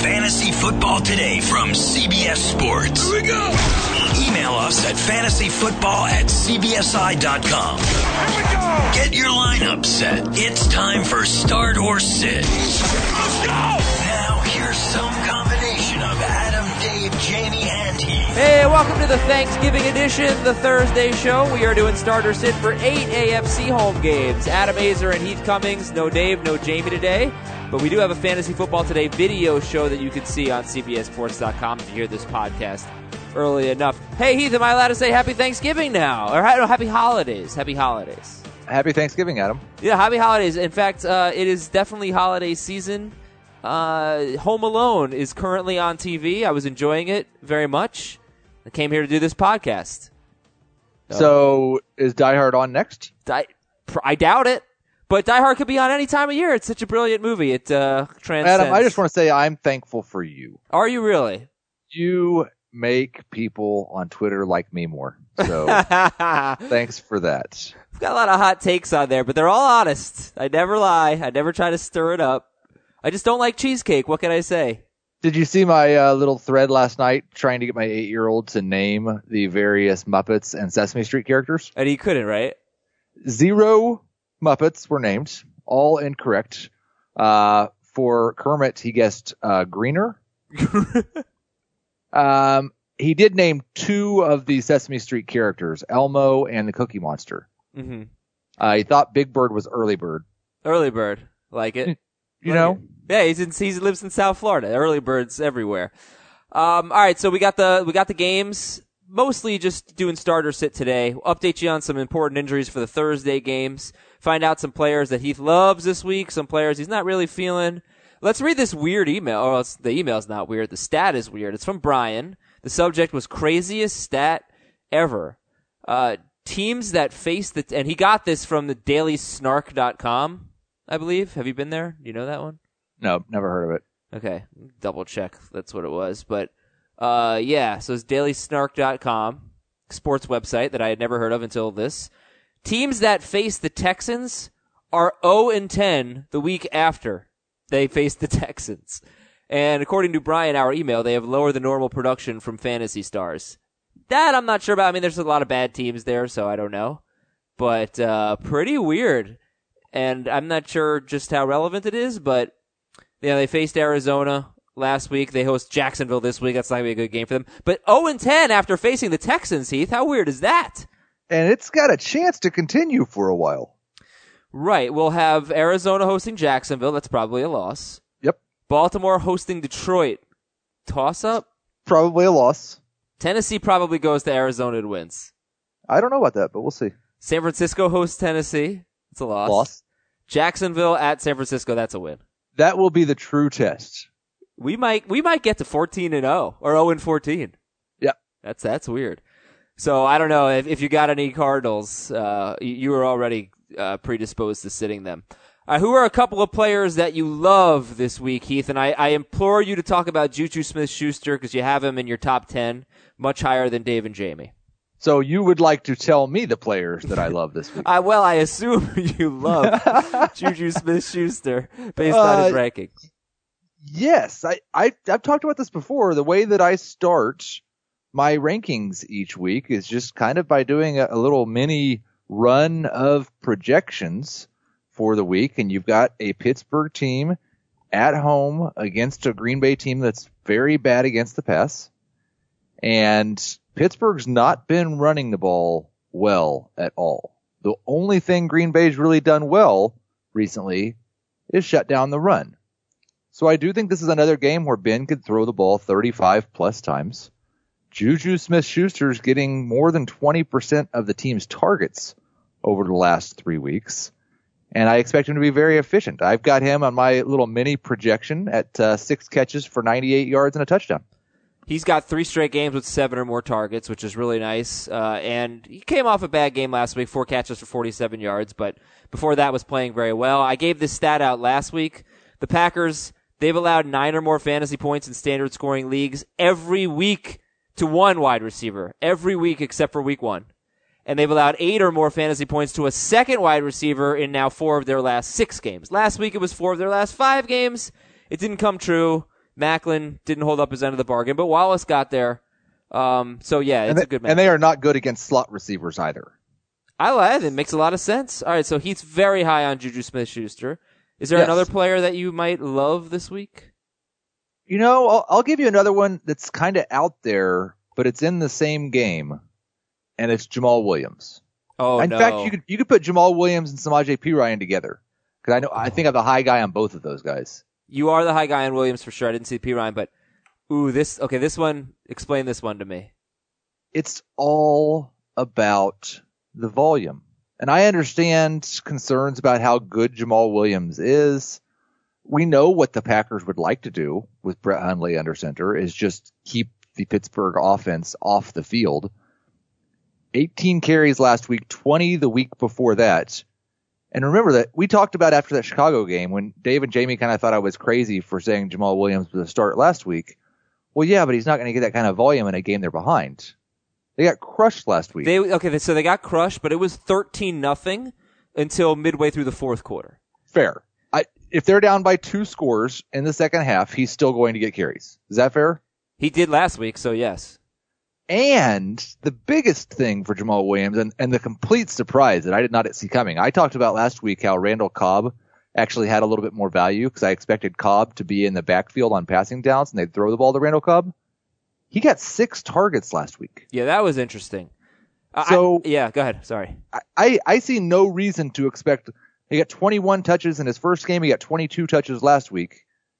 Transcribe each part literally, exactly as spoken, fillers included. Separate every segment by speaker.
Speaker 1: Fantasy Football Today from C B S Sports.
Speaker 2: Here we go.
Speaker 1: Email us at fantasyfootball at c b s i dot com.
Speaker 2: Here we go.
Speaker 1: Get your lineup set. It's time for Start or Sit.
Speaker 2: Let's go.
Speaker 1: Now, here's some combination of Adam, Dave, Jamie, and Heath.
Speaker 3: Hey, welcome to the Thanksgiving edition, the Thursday show. We are doing Start or Sit for eight A F C home games. Adam Azer and Heath Cummings. No Dave, no Jamie today. But we do have a Fantasy Football Today video show that you can see on c b s sports dot com if you hear this podcast early enough. Hey, Heath, am I allowed to say Happy Thanksgiving now? Or no, Happy Holidays. Happy Holidays.
Speaker 4: Happy Thanksgiving, Adam.
Speaker 3: Yeah, Happy Holidays. In fact, uh, it is definitely holiday season. Uh, Home Alone is currently on T V. I was enjoying it very much. I came here to do this podcast.
Speaker 4: So, so is Die Hard on next?
Speaker 3: Die, I doubt it. But Die Hard could be on any time of year. It's such a brilliant movie. It uh, transcends.
Speaker 4: Adam, I just want to say I'm thankful for you.
Speaker 3: Are you really?
Speaker 4: You make people on Twitter like me more. So thanks for that.
Speaker 3: I've got a lot of hot takes on there, but they're all honest. I never lie. I never try to stir it up. I just don't like cheesecake. What can I say?
Speaker 4: Did you see my uh, little thread last night trying to get my eight-year-old to name the various Muppets and Sesame Street characters?
Speaker 3: And he couldn't, right?
Speaker 4: Zero Muppets were named, all incorrect. Uh, for Kermit, he guessed uh, Greener. um, he did name two of the Sesame Street characters, Elmo and the Cookie Monster.
Speaker 3: Mm-hmm.
Speaker 4: Uh, he thought Big Bird was Early Bird.
Speaker 3: Early Bird. Like it.
Speaker 4: You
Speaker 3: like
Speaker 4: know?
Speaker 3: It. Yeah, he's in, he lives in South Florida. Early Birds everywhere. Um, all right, so we got the we got the games. Mostly just doing start or sit today. We'll update you on some important injuries for the Thursday games. Find out some players that Heath loves this week, some players he's not really feeling. Let's read this weird email. Oh, it's, the email's not weird. The stat is weird. It's from Brian. The subject was craziest stat ever. Uh, teams that face the... And he got this from the daily snark dot com, I believe. Have you been there? Do you know that one?
Speaker 4: No, never heard of it.
Speaker 3: Okay, double check. That's what it was. But, uh, yeah, so it's daily snark dot com, sports website that I had never heard of until this. Teams that face the Texans are oh and ten the week after they face the Texans. And according to Brian, our email, they have lower than normal production from Fantasy Stars. That I'm not sure about. I mean, there's a lot of bad teams there, so I don't know. But uh, pretty weird. And I'm not sure just how relevant it is, but yeah, they faced Arizona last week. They host Jacksonville this week. That's not going to be a good game for them. But oh and ten after facing the Texans, Heath. How weird is that?
Speaker 4: And it's got a chance to continue for a while.
Speaker 3: Right. We'll have Arizona hosting Jacksonville. That's probably a loss.
Speaker 4: Yep.
Speaker 3: Baltimore hosting Detroit. Toss-up?
Speaker 4: Probably a loss.
Speaker 3: Tennessee probably goes to Arizona and wins.
Speaker 4: I don't know about that, but we'll see.
Speaker 3: San Francisco hosts Tennessee. It's a loss.
Speaker 4: Loss.
Speaker 3: Jacksonville at San Francisco. That's a win.
Speaker 4: That will be the true test.
Speaker 3: We might we might get to fourteen and oh or oh and fourteen.
Speaker 4: Yeah.
Speaker 3: That's that's weird. So I don't know if if you got any Cardinals, uh, you, you were already uh, predisposed to sitting them. Uh, who are a couple of players that you love this week, Heath? And I, I implore you to talk about Juju Smith-Schuster because you have him in your top ten, much higher than Dave and Jamie.
Speaker 4: So you would like to tell me the players that I love this week?
Speaker 3: I, well, I assume you love Juju Smith-Schuster based uh, on his ranking.
Speaker 4: Yes, I, I I've talked about this before. The way that I start my rankings each week is just kind of by doing a, a little mini run of projections for the week. And you've got a Pittsburgh team at home against a Green Bay team that's very bad against the pass. And Pittsburgh's not been running the ball well at all. The only thing Green Bay's really done well recently is shut down the run. So I do think this is another game where Ben could throw the ball thirty-five plus times. Juju Smith-Schuster's getting more than twenty percent of the team's targets over the last three weeks. And I expect him to be very efficient. I've got him on my little mini projection at uh, six catches for ninety-eight yards and a touchdown.
Speaker 3: He's got three straight games with seven or more targets, which is really nice. Uh, and he came off a bad game last week, four catches for forty-seven yards, but before that was playing very well. I gave this stat out last week. The Packers, they've allowed nine or more fantasy points in standard scoring leagues every week to one wide receiver. Every week except for week one. And they've allowed eight or more fantasy points to a second wide receiver in now four of their last six games. Last week it was four of their last five games. It didn't come true. Macklin didn't hold up his end of the bargain, but Wallace got there. Um, so, yeah, it's
Speaker 4: and they,
Speaker 3: a good match.
Speaker 4: And they are not good against slot receivers either.
Speaker 3: I like it. It makes a lot of sense. All right, so Heath's very high on Juju Smith-Schuster. Is there
Speaker 4: Yes.
Speaker 3: another player that you might love this week?
Speaker 4: You know, I'll, I'll give you another one that's kind of out there, but it's in the same game, and it's Jamal Williams.
Speaker 3: Oh,
Speaker 4: in
Speaker 3: no.
Speaker 4: fact, you could you could put Jamal Williams and Samaje Perine together because I know I think I'm the high guy on both of those guys.
Speaker 3: You are the high guy on Williams for sure. I didn't see P. Ryan, but ooh, this okay. This one, explain this one to me.
Speaker 4: It's all about the volume, and I understand concerns about how good Jamal Williams is. We know what the Packers would like to do with Brett Hundley under center is just keep the Pittsburgh offense off the field. eighteen carries last week, twenty the week before that. And remember that we talked about after that Chicago game when Dave and Jamie kind of thought I was crazy for saying Jamal Williams was a start last week. Well, yeah, but he's not going to get that kind of volume in a game they're behind. They got crushed last week.
Speaker 3: They okay, so they got crushed, but it was thirteen nothing until midway through the fourth quarter.
Speaker 4: Fair. I, if they're down by two scores in the second half, he's still going to get carries. Is that fair?
Speaker 3: He did last week, so yes.
Speaker 4: And the biggest thing for Jamal Williams and, and the complete surprise that I did not see coming, I talked about last week how Randall Cobb actually had a little bit more value because I expected Cobb to be in the backfield on passing downs and they'd throw the ball to Randall Cobb. He got six targets last week.
Speaker 3: Yeah, that was interesting.
Speaker 4: So
Speaker 3: I, yeah, go ahead. Sorry.
Speaker 4: I, I see no reason to expect. He got twenty-one touches in his first game. He got twenty-two touches last week.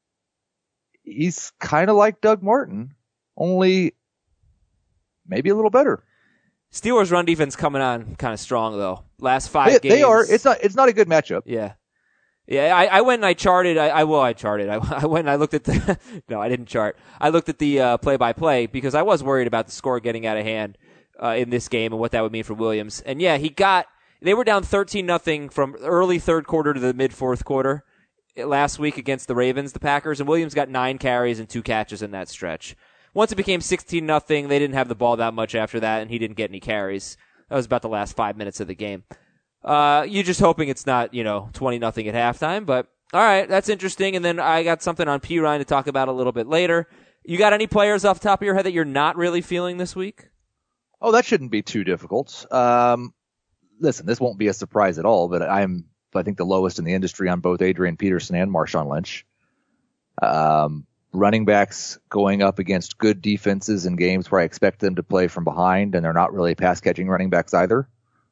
Speaker 4: He's kind of like Doug Martin, only maybe a little better.
Speaker 3: Steelers' run defense coming on kind of strong though. Last five
Speaker 4: They,
Speaker 3: games,
Speaker 4: they are. It's not. It's not a good matchup.
Speaker 3: Yeah. Yeah, I, I went and I charted. I, I well, I charted. I, I went and I looked at the. No, I didn't chart. I looked at the uh, play-by-play because I was worried about the score getting out of hand uh, in this game and what that would mean for Williams. And yeah, he got. They were down thirteen nothing from early third quarter to the mid fourth quarter last week against the Ravens, the Packers, and Williams got nine carries and two catches in that stretch. Once it became sixteen nothing, they didn't have the ball that much after that, and he didn't get any carries. That was about the last five minutes of the game. Uh, you're just hoping it's not, you know, twenty nothing at halftime, but all right, that's interesting. And then I got something on P. Ryan to talk about a little bit later. You got any players off the top of your head that you're not really feeling this week?
Speaker 4: Oh, that shouldn't be too difficult. Um, listen, this won't be a surprise at all, but I'm, I think, the lowest in the industry on both Adrian Peterson and Marshawn Lynch. Um, running backs going up against good defenses in games where I expect them to play from behind, and they're not really pass catching running backs either.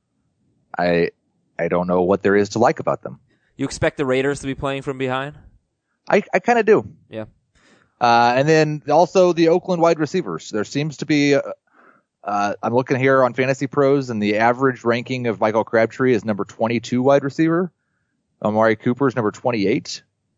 Speaker 4: I, I don't know what there is to like about them.
Speaker 3: You expect the Raiders to be playing from behind?
Speaker 4: I, I kind of do.
Speaker 3: Yeah.
Speaker 4: Uh, and then also the Oakland wide receivers. There seems to be, uh, uh, I'm looking here on Fantasy Pros, and the average ranking of Michael Crabtree is number twenty-two wide receiver. Amari Cooper is number twenty-eight.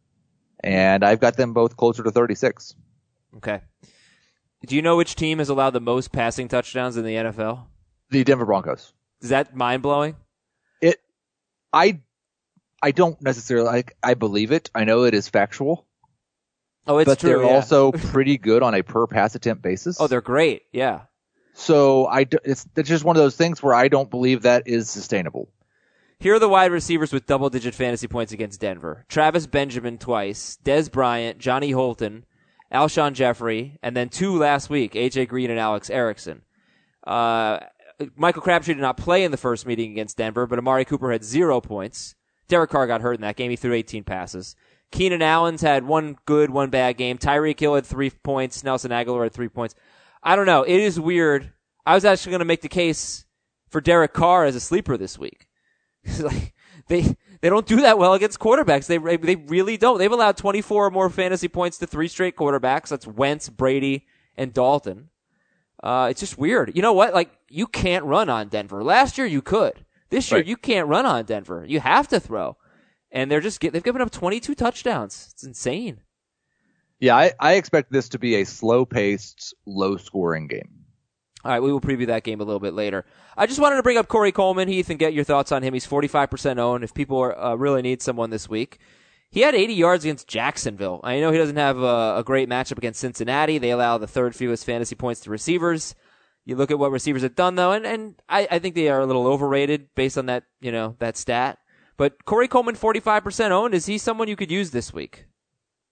Speaker 4: And I've got them both closer to thirty-six.
Speaker 3: Okay. Do you know which team has allowed the most passing touchdowns in the N F L?
Speaker 4: The Denver Broncos.
Speaker 3: Is that mind-blowing?
Speaker 4: It, I, I don't necessarily, I, I believe it. I know it is factual.
Speaker 3: Oh, it's
Speaker 4: but
Speaker 3: true.
Speaker 4: they're
Speaker 3: yeah.
Speaker 4: also pretty good on a per pass attempt basis.
Speaker 3: Oh, they're great. Yeah.
Speaker 4: So I, it's, it's just one of those things where I don't believe that is sustainable.
Speaker 3: Here are the wide receivers with double-digit fantasy points against Denver. Travis Benjamin twice, Dez Bryant, Johnny Holton, Alshon Jeffrey, and then two last week, A J Green and Alex Erickson. Uh, Michael Crabtree did not play in the first meeting against Denver, but Amari Cooper had zero points. Derek Carr got hurt in that game. He threw eighteen passes. Keenan Allen's had one good, one bad game. Tyreek Hill had three points. Nelson Aguilar had three points. I don't know. It is weird. I was actually going to make the case for Derek Carr as a sleeper this week. like they they don't do that well against quarterbacks. They they really don't. They've allowed twenty-four or more fantasy points to three straight quarterbacks. That's Wentz, Brady, and Dalton. Uh, it's just weird. You know what? Like, you can't run on Denver. Last year you could. This year
Speaker 4: right.
Speaker 3: you can't run on Denver. You have to throw. And they're just, they've given up twenty-two touchdowns. It's insane.
Speaker 4: Yeah, I, I expect this to be a slow-paced, low-scoring game.
Speaker 3: All right, we will preview that game a little bit later. I just wanted to bring up Corey Coleman, Heath, and get your thoughts on him. He's forty-five percent owned if people are, uh, really need someone this week. He had eighty yards against Jacksonville. I know he doesn't have a, a great matchup against Cincinnati. They allow the third fewest fantasy points to receivers. You look at what receivers have done, though, and, and I, I think they are a little overrated based on that, you know, that stat. But Corey Coleman, forty-five percent owned. Is he someone you could use this week?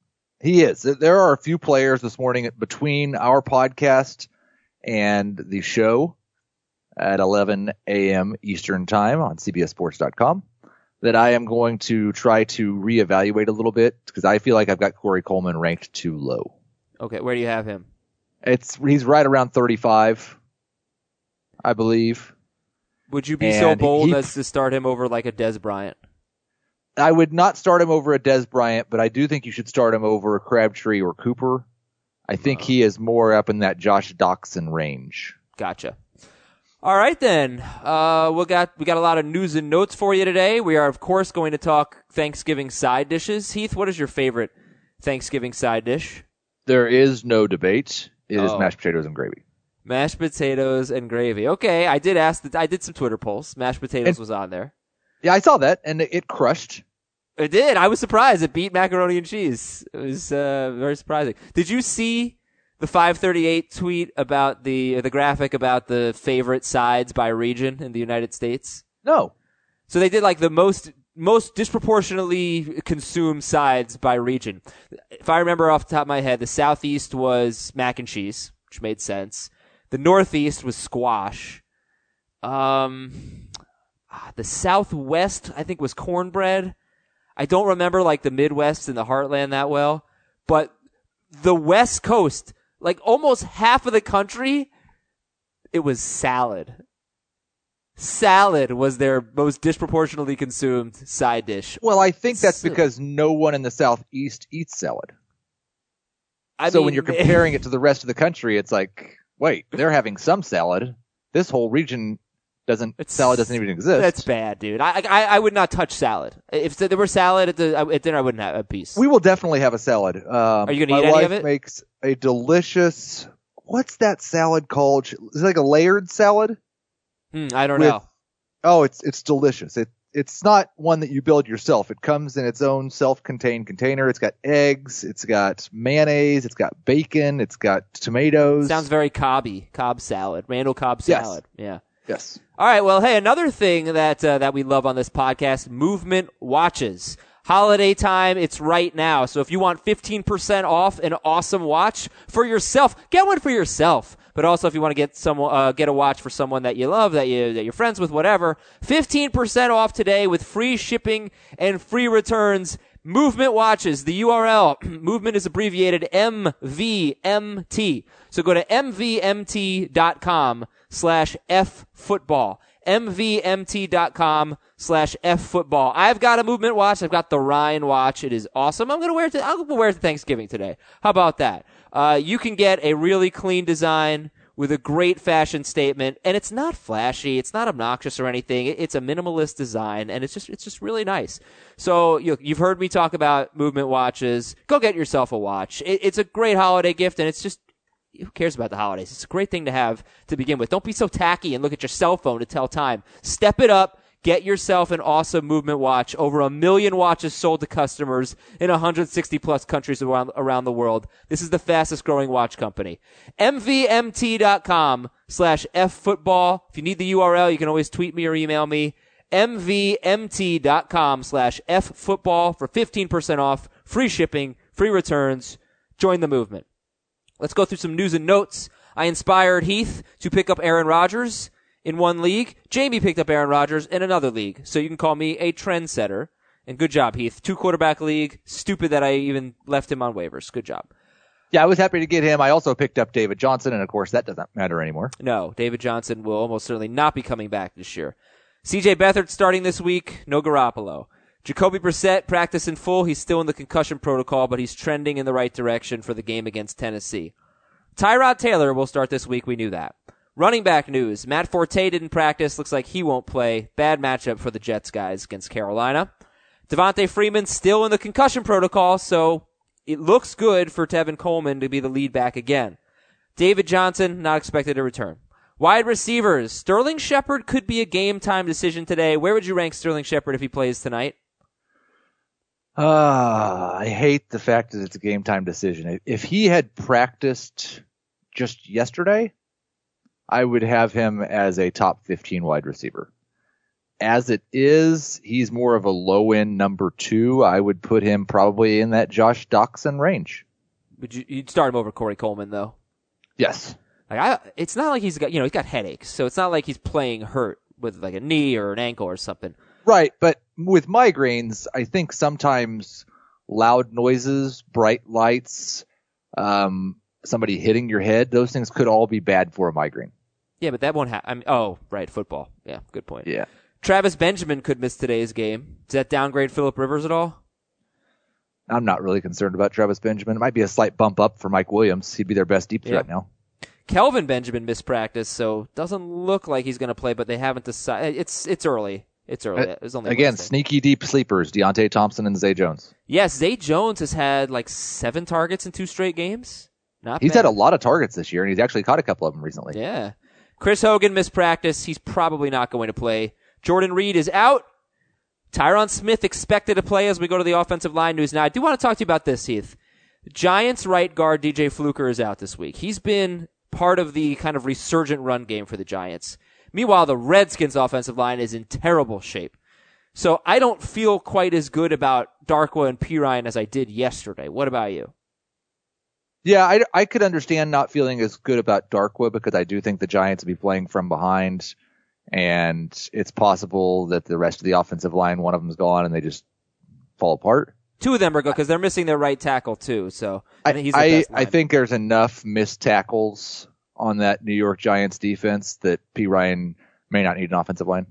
Speaker 4: He is. There are a few players this morning between our podcast and the show at eleven a.m. Eastern time on C B S Sports dot com that I am going to try to reevaluate a little bit because I feel like I've got Corey Coleman ranked too low.
Speaker 3: Okay, where do you have him?
Speaker 4: It's he's right around thirty-five, I believe.
Speaker 3: Would you be
Speaker 4: And
Speaker 3: so bold
Speaker 4: he-
Speaker 3: as to start him over like a Des Bryant?
Speaker 4: I would not start him over a Des Bryant, but I do think you should start him over a Crabtree or Cooper. I think he is more up in that Josh Doxson range.
Speaker 3: Gotcha. All right, then. Uh, we got we got a lot of news and notes for you today. We are, of course, going to talk Thanksgiving side dishes. Heath, what is your favorite Thanksgiving side dish?
Speaker 4: There is no debate. It is
Speaker 3: Oh.
Speaker 4: mashed potatoes and gravy.
Speaker 3: Mashed potatoes and gravy. Okay, I did ask. The, I did some Twitter polls. Mashed potatoes
Speaker 4: And-
Speaker 3: was on there.
Speaker 4: Yeah, I saw that, and it crushed.
Speaker 3: It did. I was surprised. It beat macaroni and cheese. It was uh, very surprising. Did you see the five thirty-eight tweet about the the graphic about the favorite sides by region in the United States?
Speaker 4: No.
Speaker 3: So they did like the most most disproportionately consumed sides by region. If I remember off the top of my head, the Southeast was mac and cheese, which made sense. The Northeast was squash. Um, the Southwest, I think, was cornbread. I don't remember like the Midwest and the Heartland that well, but the West Coast, like almost half of the country, it was salad. Salad was their most disproportionately consumed side dish.
Speaker 4: Well, I think that's
Speaker 3: So-
Speaker 4: because no one in the Southeast eats salad.
Speaker 3: I
Speaker 4: so
Speaker 3: mean,
Speaker 4: when you're comparing it to the rest of the country, it's like, wait, they're having some salad. This whole region doesn't,
Speaker 3: It's-
Speaker 4: salad doesn't even exist.
Speaker 3: That's bad, dude. I, I I would not touch salad. If there were salad at the at dinner, I wouldn't have a piece.
Speaker 4: We will definitely have a salad. Um,
Speaker 3: Are you gonna
Speaker 4: my
Speaker 3: eat any
Speaker 4: wife
Speaker 3: of it?
Speaker 4: makes a delicious, what's that salad called? Is it like a layered salad?
Speaker 3: Hmm, I don't
Speaker 4: with-
Speaker 3: know.
Speaker 4: Oh, it's it's delicious. It it's not one that you build yourself. It comes in its own self-contained container. It's got eggs. It's got mayonnaise. It's got bacon. It's got tomatoes.
Speaker 3: Sounds very Cobby, Cobb salad, Randall Cobb
Speaker 4: Yes.
Speaker 3: salad. Yeah.
Speaker 4: Yes.
Speaker 3: All right. Well, hey, another thing that uh, that we love on this podcast, Movement Watches. Holiday time, it's right now. So if you want fifteen percent off an awesome watch for yourself, get one for yourself. But also if you want to get some, uh, get a watch for someone that you love, that you that you're friends with, whatever, fifteen percent off today with free shipping and free returns. Movement Watches. The U R L, Movement is abbreviated M V M T. So go to M V M T dot com slash F football. M V M T dot com slash F football. I've got a Movement watch. I've got the Ryan watch. It is awesome. I'm going to wear it to, I'll wear it to Thanksgiving today. How about that? Uh, you can get a really clean design with a great fashion statement, and it's not flashy. It's not obnoxious or anything. It, it's a minimalist design, and it's just, it's just really nice. So you, you've heard me talk about Movement watches. Go get yourself a watch. It, it's a great holiday gift, and it's just, who cares about the holidays? It's a great thing to have to begin with. Don't be so tacky and look at your cell phone to tell time. Step it up. Get yourself an awesome Movement watch. Over a million watches sold to customers in one hundred sixty plus countries around, around the world. This is the fastest growing watch company. M V M T dot com slash F football. If you need the U R L, you can always tweet me or email me. M V M T dot com slash F football for fifteen percent off, free shipping, free returns. Join the movement. Let's go through some news and notes. I inspired Heath to pick up Aaron Rodgers in one league. Jamie picked up Aaron Rodgers in another league. So you can call me a trendsetter. And good job, Heath. Two quarterback league. Stupid that I even left him on waivers. Good job.
Speaker 4: Yeah, I was happy to get him. I also picked up David Johnson, and of course that doesn't matter anymore.
Speaker 3: No, David Johnson will almost certainly not be coming back this year. C J Beathard starting this week. No Garoppolo. Jacoby Brissett practice in full. He's still in the concussion protocol, but he's trending in the right direction for the game against Tennessee. Tyrod Taylor will start this week. We knew that. Running back news. Matt Forte didn't practice. Looks like he won't play. Bad matchup for the Jets guys against Carolina. Devontae Freeman still in the concussion protocol, so it looks good for Tevin Coleman to be the lead back again. David Johnson, not expected to return. Wide receivers. Sterling Shepard could be a game-time decision today. Where would you rank Sterling Shepard if he plays tonight?
Speaker 4: Ah, I hate the fact that it's a game time decision. If he had practiced just yesterday, I would have him as a top fifteen wide receiver. as it is, he's more of a low-end number two. I would put him probably in that Josh Doxson range.
Speaker 3: Would you, you'd start him over Corey Coleman, though?
Speaker 4: Yes.
Speaker 3: Like I, it's not like he's got, you know, he's got headaches, so it's not like he's playing hurt with like a knee or an ankle or something.
Speaker 4: Right, but with migraines, I think sometimes loud noises, bright lights, um, somebody hitting your head, those things could all be bad for a migraine.
Speaker 3: Yeah, but that won't happen. I mean, oh, right, football. Yeah, good point.
Speaker 4: Yeah.
Speaker 3: Travis Benjamin could miss today's game. Does that downgrade Phillip Rivers at all?
Speaker 4: I'm not really concerned about Travis Benjamin. It might be a slight bump up for Mike Williams. He'd be their best deep threat
Speaker 3: yeah.
Speaker 4: now.
Speaker 3: Kelvin Benjamin missed practice, so doesn't look like he's going to play, but they haven't decided. It's it's early. It's early. It was only
Speaker 4: Again,
Speaker 3: Wednesday.
Speaker 4: sneaky deep sleepers, Deontay Thompson and Zay Jones.
Speaker 3: Yes, Zay Jones has had like seven targets in two straight games. Not
Speaker 4: He's
Speaker 3: bad.
Speaker 4: had a lot of targets this year, and he's actually caught a couple of them recently.
Speaker 3: Yeah. Chris Hogan missed practice. He's probably not going to play. Jordan Reed is out. Tyron Smith expected to play as we go to the offensive line news. Now, I do want to talk to you about this, Heath. Giants right guard D J Fluker is out this week. He's been part of the kind of resurgent run game for the Giants. Meanwhile, the Redskins offensive line is in terrible shape. So I don't feel quite as good about Darkwa and Pirine as I did yesterday. What about you?
Speaker 4: Yeah, I, I could understand not feeling as good about Darkwa because I do think the Giants will be playing from behind, and it's possible that the rest of the offensive line, one of them's gone, and they just fall apart.
Speaker 3: Two of them are good because they're missing their right tackle too. So I,
Speaker 4: I,
Speaker 3: think he's the
Speaker 4: I,
Speaker 3: best
Speaker 4: I
Speaker 3: lineman.
Speaker 4: think there's enough missed tackles on that New York Giants defense that P. Ryan may not need an offensive line.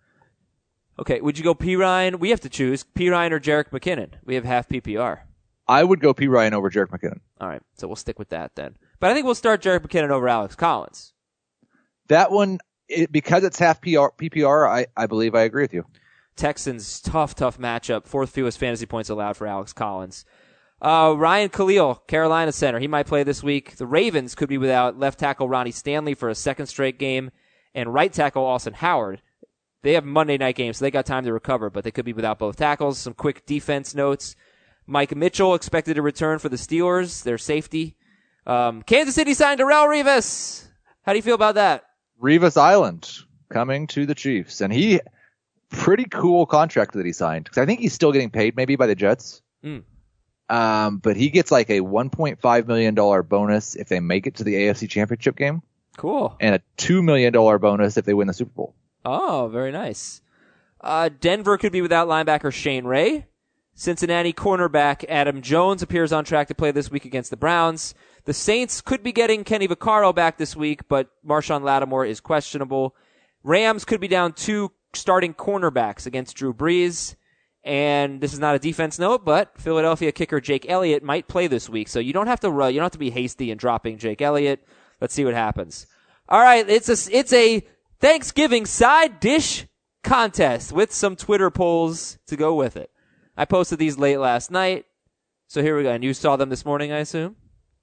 Speaker 3: Okay, would you go Pirine? We have to choose Pirine or Jerick McKinnon. We have half P P R.
Speaker 4: I would go P. Ryan over Jerick McKinnon.
Speaker 3: All right, so we'll stick with that then. But I think we'll start Jerick McKinnon over Alex Collins.
Speaker 4: That one, it, because it's half P R, P P R, I, I believe I agree with you.
Speaker 3: Texans, tough, tough matchup. Fourth fewest fantasy points allowed for Alex Collins. Uh, Ryan Khalil, Carolina center. He might play this week. The Ravens could be without left tackle Ronnie Stanley for a second straight game, and right tackle Austin Howard. They have Monday night games, so they got time to recover, but they could be without both tackles. Some quick defense notes. Mike Mitchell expected to return for the Steelers, their safety. Um, Kansas City signed Darrelle Revis. How do you feel about that?
Speaker 4: Revis Island coming to the Chiefs, and he pretty cool contract that he signed because I think he's still getting paid maybe by the Jets.
Speaker 3: Mm.
Speaker 4: Um, but he gets like a one point five million dollars bonus if they make it to the A F C Championship game,
Speaker 3: Cool.
Speaker 4: and a two million dollars bonus if they win the Super Bowl.
Speaker 3: Oh, very nice. Uh, Denver could be without linebacker Shane Ray. Cincinnati cornerback Adam Jones appears on track to play this week against the Browns. The Saints could be getting Kenny Vaccaro back this week, but Marshawn Lattimore is questionable. Rams could be down two starting cornerbacks against Drew Brees. And this is not a defense note, but Philadelphia kicker Jake Elliott might play this week. So you don't have to run, you don't have to be hasty in dropping Jake Elliott. Let's see what happens. All right, it's a it's a Thanksgiving side dish contest with some Twitter polls to go with it. I posted these late last night. So here we go. And you saw them this morning, I assume?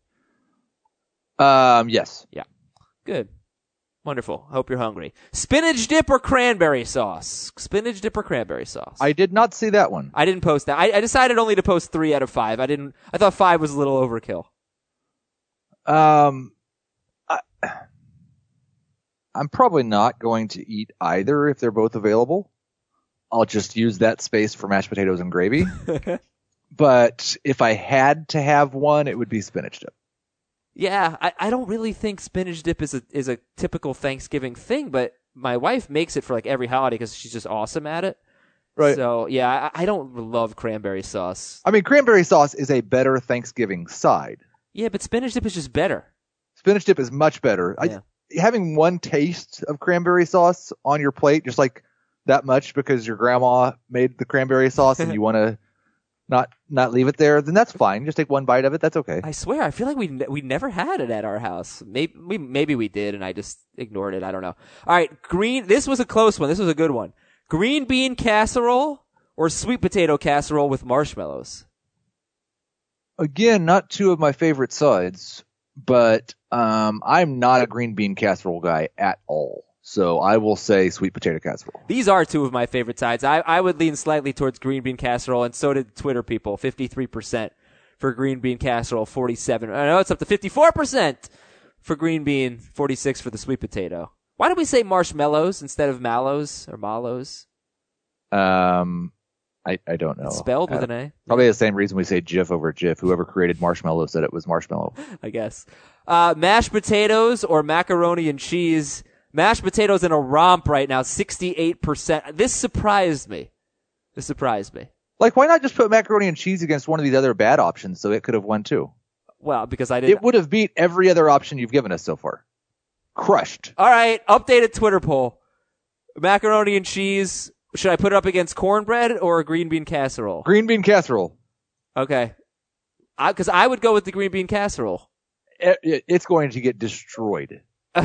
Speaker 4: Um, yes.
Speaker 3: Yeah. Good. Wonderful. Hope you're hungry. Spinach dip or cranberry sauce? Spinach dip or cranberry sauce?
Speaker 4: I did not see that one.
Speaker 3: I didn't post that. I, I decided only to post three out of five. I didn't. I thought five was a little overkill.
Speaker 4: Um, I, I'm probably not going to eat either if they're both available. I'll just use that space for mashed potatoes and gravy. But if I had to have one, it would be spinach dip.
Speaker 3: Yeah, I, I don't really think spinach dip is a is a typical Thanksgiving thing, but my wife makes it for like every holiday because she's just awesome at it.
Speaker 4: Right.
Speaker 3: So yeah, I, I don't love cranberry sauce.
Speaker 4: I mean, cranberry sauce is a better Thanksgiving side.
Speaker 3: Yeah, but spinach dip is just better.
Speaker 4: Spinach dip is much better.
Speaker 3: Yeah.
Speaker 4: I, having one taste of cranberry sauce on your plate, just like that much because your grandma made the cranberry sauce and you want to not not leave it there, then that's fine. Just take one bite of it. That's okay.
Speaker 3: I swear, I feel like we ne- we never had it at our house. Maybe we maybe we did, and I just ignored it. I don't know. All right, green. This was a close one. This was a good one. Green bean casserole or sweet potato casserole with marshmallows.
Speaker 4: Again, not two of my favorite sides, but um, I'm not a green bean casserole guy at all. So I will say sweet potato casserole.
Speaker 3: These are two of my favorite sides. I, I would lean slightly towards green bean casserole, and so did Twitter people. fifty-three percent for green bean casserole, forty-seven. I know it's up to fifty-four percent for green bean, forty-six for the sweet potato. Why don't we say marshmallows instead of mallows or mallows?
Speaker 4: Um, I, I don't know.
Speaker 3: It's spelled with
Speaker 4: Uh,
Speaker 3: an A.
Speaker 4: Probably the same reason we say GIF over GIF. Whoever created marshmallow said it was marshmallow.
Speaker 3: I guess. Uh, mashed potatoes or macaroni and cheese. Mashed potatoes in a romp right now, sixty-eight percent. This surprised me. This surprised me.
Speaker 4: Like, why not just put macaroni and cheese against one of these other bad options so it could have won too?
Speaker 3: Well, because I didn't.
Speaker 4: It would have beat every other option you've given us so far. Crushed.
Speaker 3: All right, updated Twitter poll. Macaroni and cheese. Should I put it up against cornbread or a green bean casserole?
Speaker 4: Green bean casserole.
Speaker 3: Okay. Because I, I would go with the green bean casserole.
Speaker 4: It, it, it's going to get destroyed.
Speaker 3: All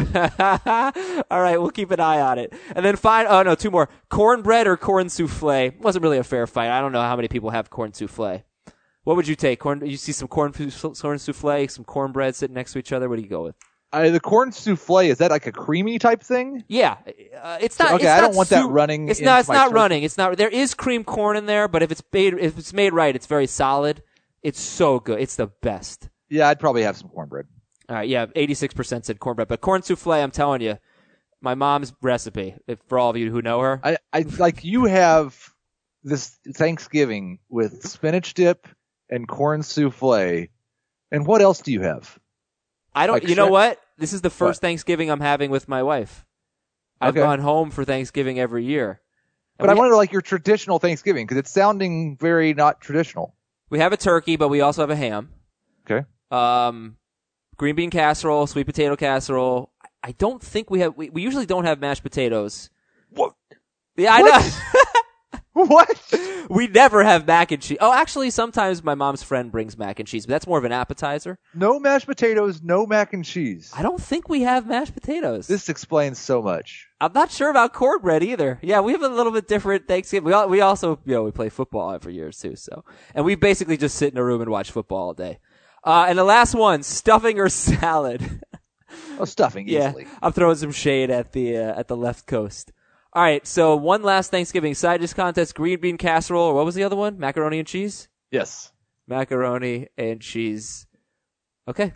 Speaker 3: right, we'll keep an eye on it. And then fine. Oh, no, two more. Cornbread or corn souffle? Wasn't really a fair fight. I don't know how many people have corn souffle. What would you take? Corn? You see some corn, corn souffle, some cornbread sitting next to each other? What do you go with?
Speaker 4: Uh, the corn souffle, is that like a creamy type thing?
Speaker 3: Yeah, uh, it's not.
Speaker 4: Okay,
Speaker 3: it's
Speaker 4: I
Speaker 3: not
Speaker 4: don't want that
Speaker 3: su-
Speaker 4: running
Speaker 3: It's
Speaker 4: into
Speaker 3: not. It's
Speaker 4: my
Speaker 3: not
Speaker 4: turkey.
Speaker 3: running. It's not. There is cream corn in there, but if it's made, if it's made right, it's very solid. It's so good. It's the best.
Speaker 4: Yeah, I'd probably have some cornbread.
Speaker 3: All right. Yeah, eighty-six percent said cornbread, but corn souffle. I'm telling you, my mom's recipe. If, for all of you who know her,
Speaker 4: I, I like you have this Thanksgiving with spinach dip and corn souffle, and what else do you have?
Speaker 3: I don't.
Speaker 4: Like
Speaker 3: you know
Speaker 4: shrimp?
Speaker 3: what? This is the first
Speaker 4: What?
Speaker 3: Thanksgiving I'm having with my wife. I've
Speaker 4: Okay.
Speaker 3: gone home for Thanksgiving every year. And
Speaker 4: But I
Speaker 3: we-
Speaker 4: wanted like your traditional Thanksgiving because it's sounding very not traditional.
Speaker 3: We have a turkey, but we also have a ham.
Speaker 4: Okay.
Speaker 3: Um, green bean casserole, sweet potato casserole. I don't think we have. We, we usually don't have mashed potatoes.
Speaker 4: What?
Speaker 3: Yeah, I
Speaker 4: What?
Speaker 3: know.
Speaker 4: What?
Speaker 3: We never have mac and cheese. Oh, actually, sometimes my mom's friend brings mac and cheese, but that's more of an appetizer.
Speaker 4: No mashed potatoes, no mac and cheese.
Speaker 3: I don't think we have mashed potatoes.
Speaker 4: This explains so much.
Speaker 3: I'm not sure about cornbread either. Yeah, we have a little bit different Thanksgiving. We all, we also, you know, we play football every year too. So, and we basically just sit in a room and watch football all day. Uh, and the last one, stuffing or salad.
Speaker 4: Oh, stuffing
Speaker 3: Yeah,
Speaker 4: easily.
Speaker 3: I'm throwing some shade at the uh, at the left coast. All right, so one last Thanksgiving side dish contest: green bean casserole, or what was the other one? Macaroni and cheese.
Speaker 4: Yes.
Speaker 3: Macaroni and cheese. Okay.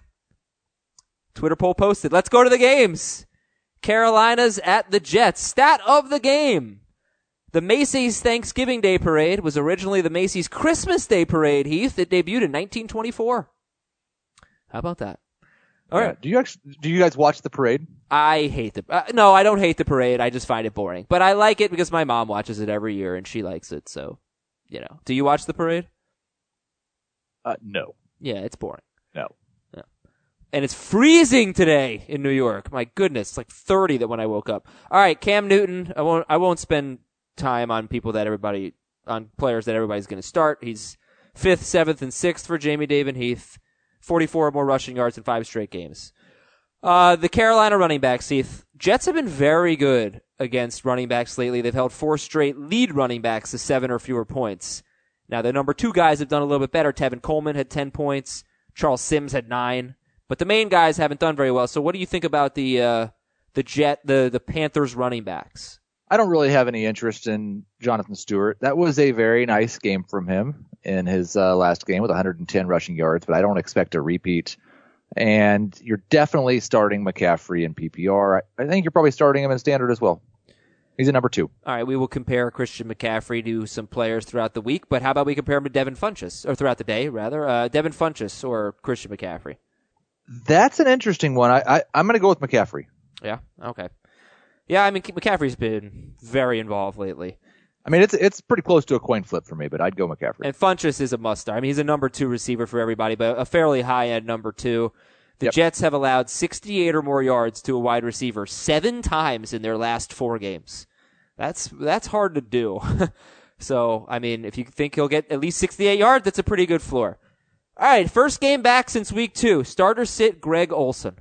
Speaker 3: Twitter poll posted. Let's go to the games. Carolina's at the Jets. Stat of the game. The Macy's Thanksgiving Day Parade was originally the Macy's Christmas Day Parade, Heath. It debuted in nineteen twenty-four. How about that? All
Speaker 4: Yeah.
Speaker 3: right.
Speaker 4: Do you actually? Do you guys watch the parade?
Speaker 3: I hate the, uh, no, I don't hate the parade. I just find it boring. But I like it because my mom watches it every year and she likes it. So, you know. Do you watch the parade?
Speaker 4: Uh, no.
Speaker 3: Yeah, it's boring.
Speaker 4: No.
Speaker 3: Yeah. And it's freezing today in New York. My goodness, it's like thirty that when I woke up. All right, Cam Newton. I won't. I won't spend time on people that everybody on players that everybody's going to start. He's fifth, seventh, and sixth for Jamie David Heath. Forty-four more rushing yards in five straight games. Uh, the Carolina running backs, Heath. Jets have been very good against running backs lately. They've held four straight lead running backs to seven or fewer points. Now, the number two guys have done a little bit better. Tevin Coleman had ten points. Charles Sims had nine. But the main guys haven't done very well. So what do you think about the uh, the Jet, the, the Panthers running backs?
Speaker 4: I don't really have any interest in Jonathan Stewart. That was a very nice game from him in his uh, last game with one hundred ten rushing yards, but I don't expect a repeat. And you're definitely starting McCaffrey in P P R. I, I think you're probably starting him in standard as well. He's a number two.
Speaker 3: All right, we will compare Christian McCaffrey to some players throughout the week, but how about we compare him to Devin Funchess, or throughout the day, rather, uh, Devin Funchess or Christian McCaffrey?
Speaker 4: That's an interesting one. I, I, I'm going to go with McCaffrey.
Speaker 3: Yeah, okay. Yeah, I mean, McCaffrey's been very involved lately.
Speaker 4: I mean, it's it's pretty close to a coin flip for me, but I'd go McCaffrey.
Speaker 3: And Funchess is a must-start. I mean, he's a number two receiver for everybody, but a fairly high-end number two. The
Speaker 4: Yep.
Speaker 3: Jets have allowed sixty-eight or more yards to a wide receiver seven times in their last four games. That's that's hard to do. So, I mean, if you think he'll get at least sixty-eight yards, that's a pretty good floor. All right, first game back since week two. Starter sit Greg Olsen.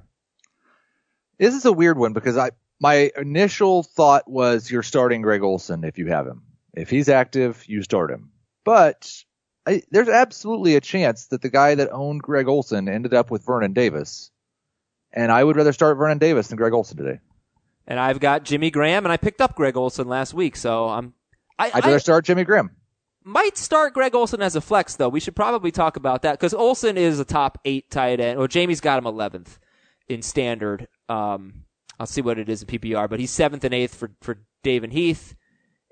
Speaker 4: This is a weird one because I my initial thought was you're starting Greg Olsen if you have him. If he's active, you start him. But I, there's absolutely a chance that the guy that owned Greg Olsen ended up with Vernon Davis. And I would rather start Vernon Davis than Greg Olsen today.
Speaker 3: And I've got Jimmy Graham, and I picked up Greg Olsen last week, so I'm. I,
Speaker 4: I'd rather
Speaker 3: I
Speaker 4: start Jimmy Graham.
Speaker 3: might start Greg Olsen as a flex, though. We should probably talk about that because Olsen is a top eight tight end. Well, Jamie's got him eleventh in standard. Um, I'll see what it is in P P R, but he's seventh and eighth for for Dave and Heath.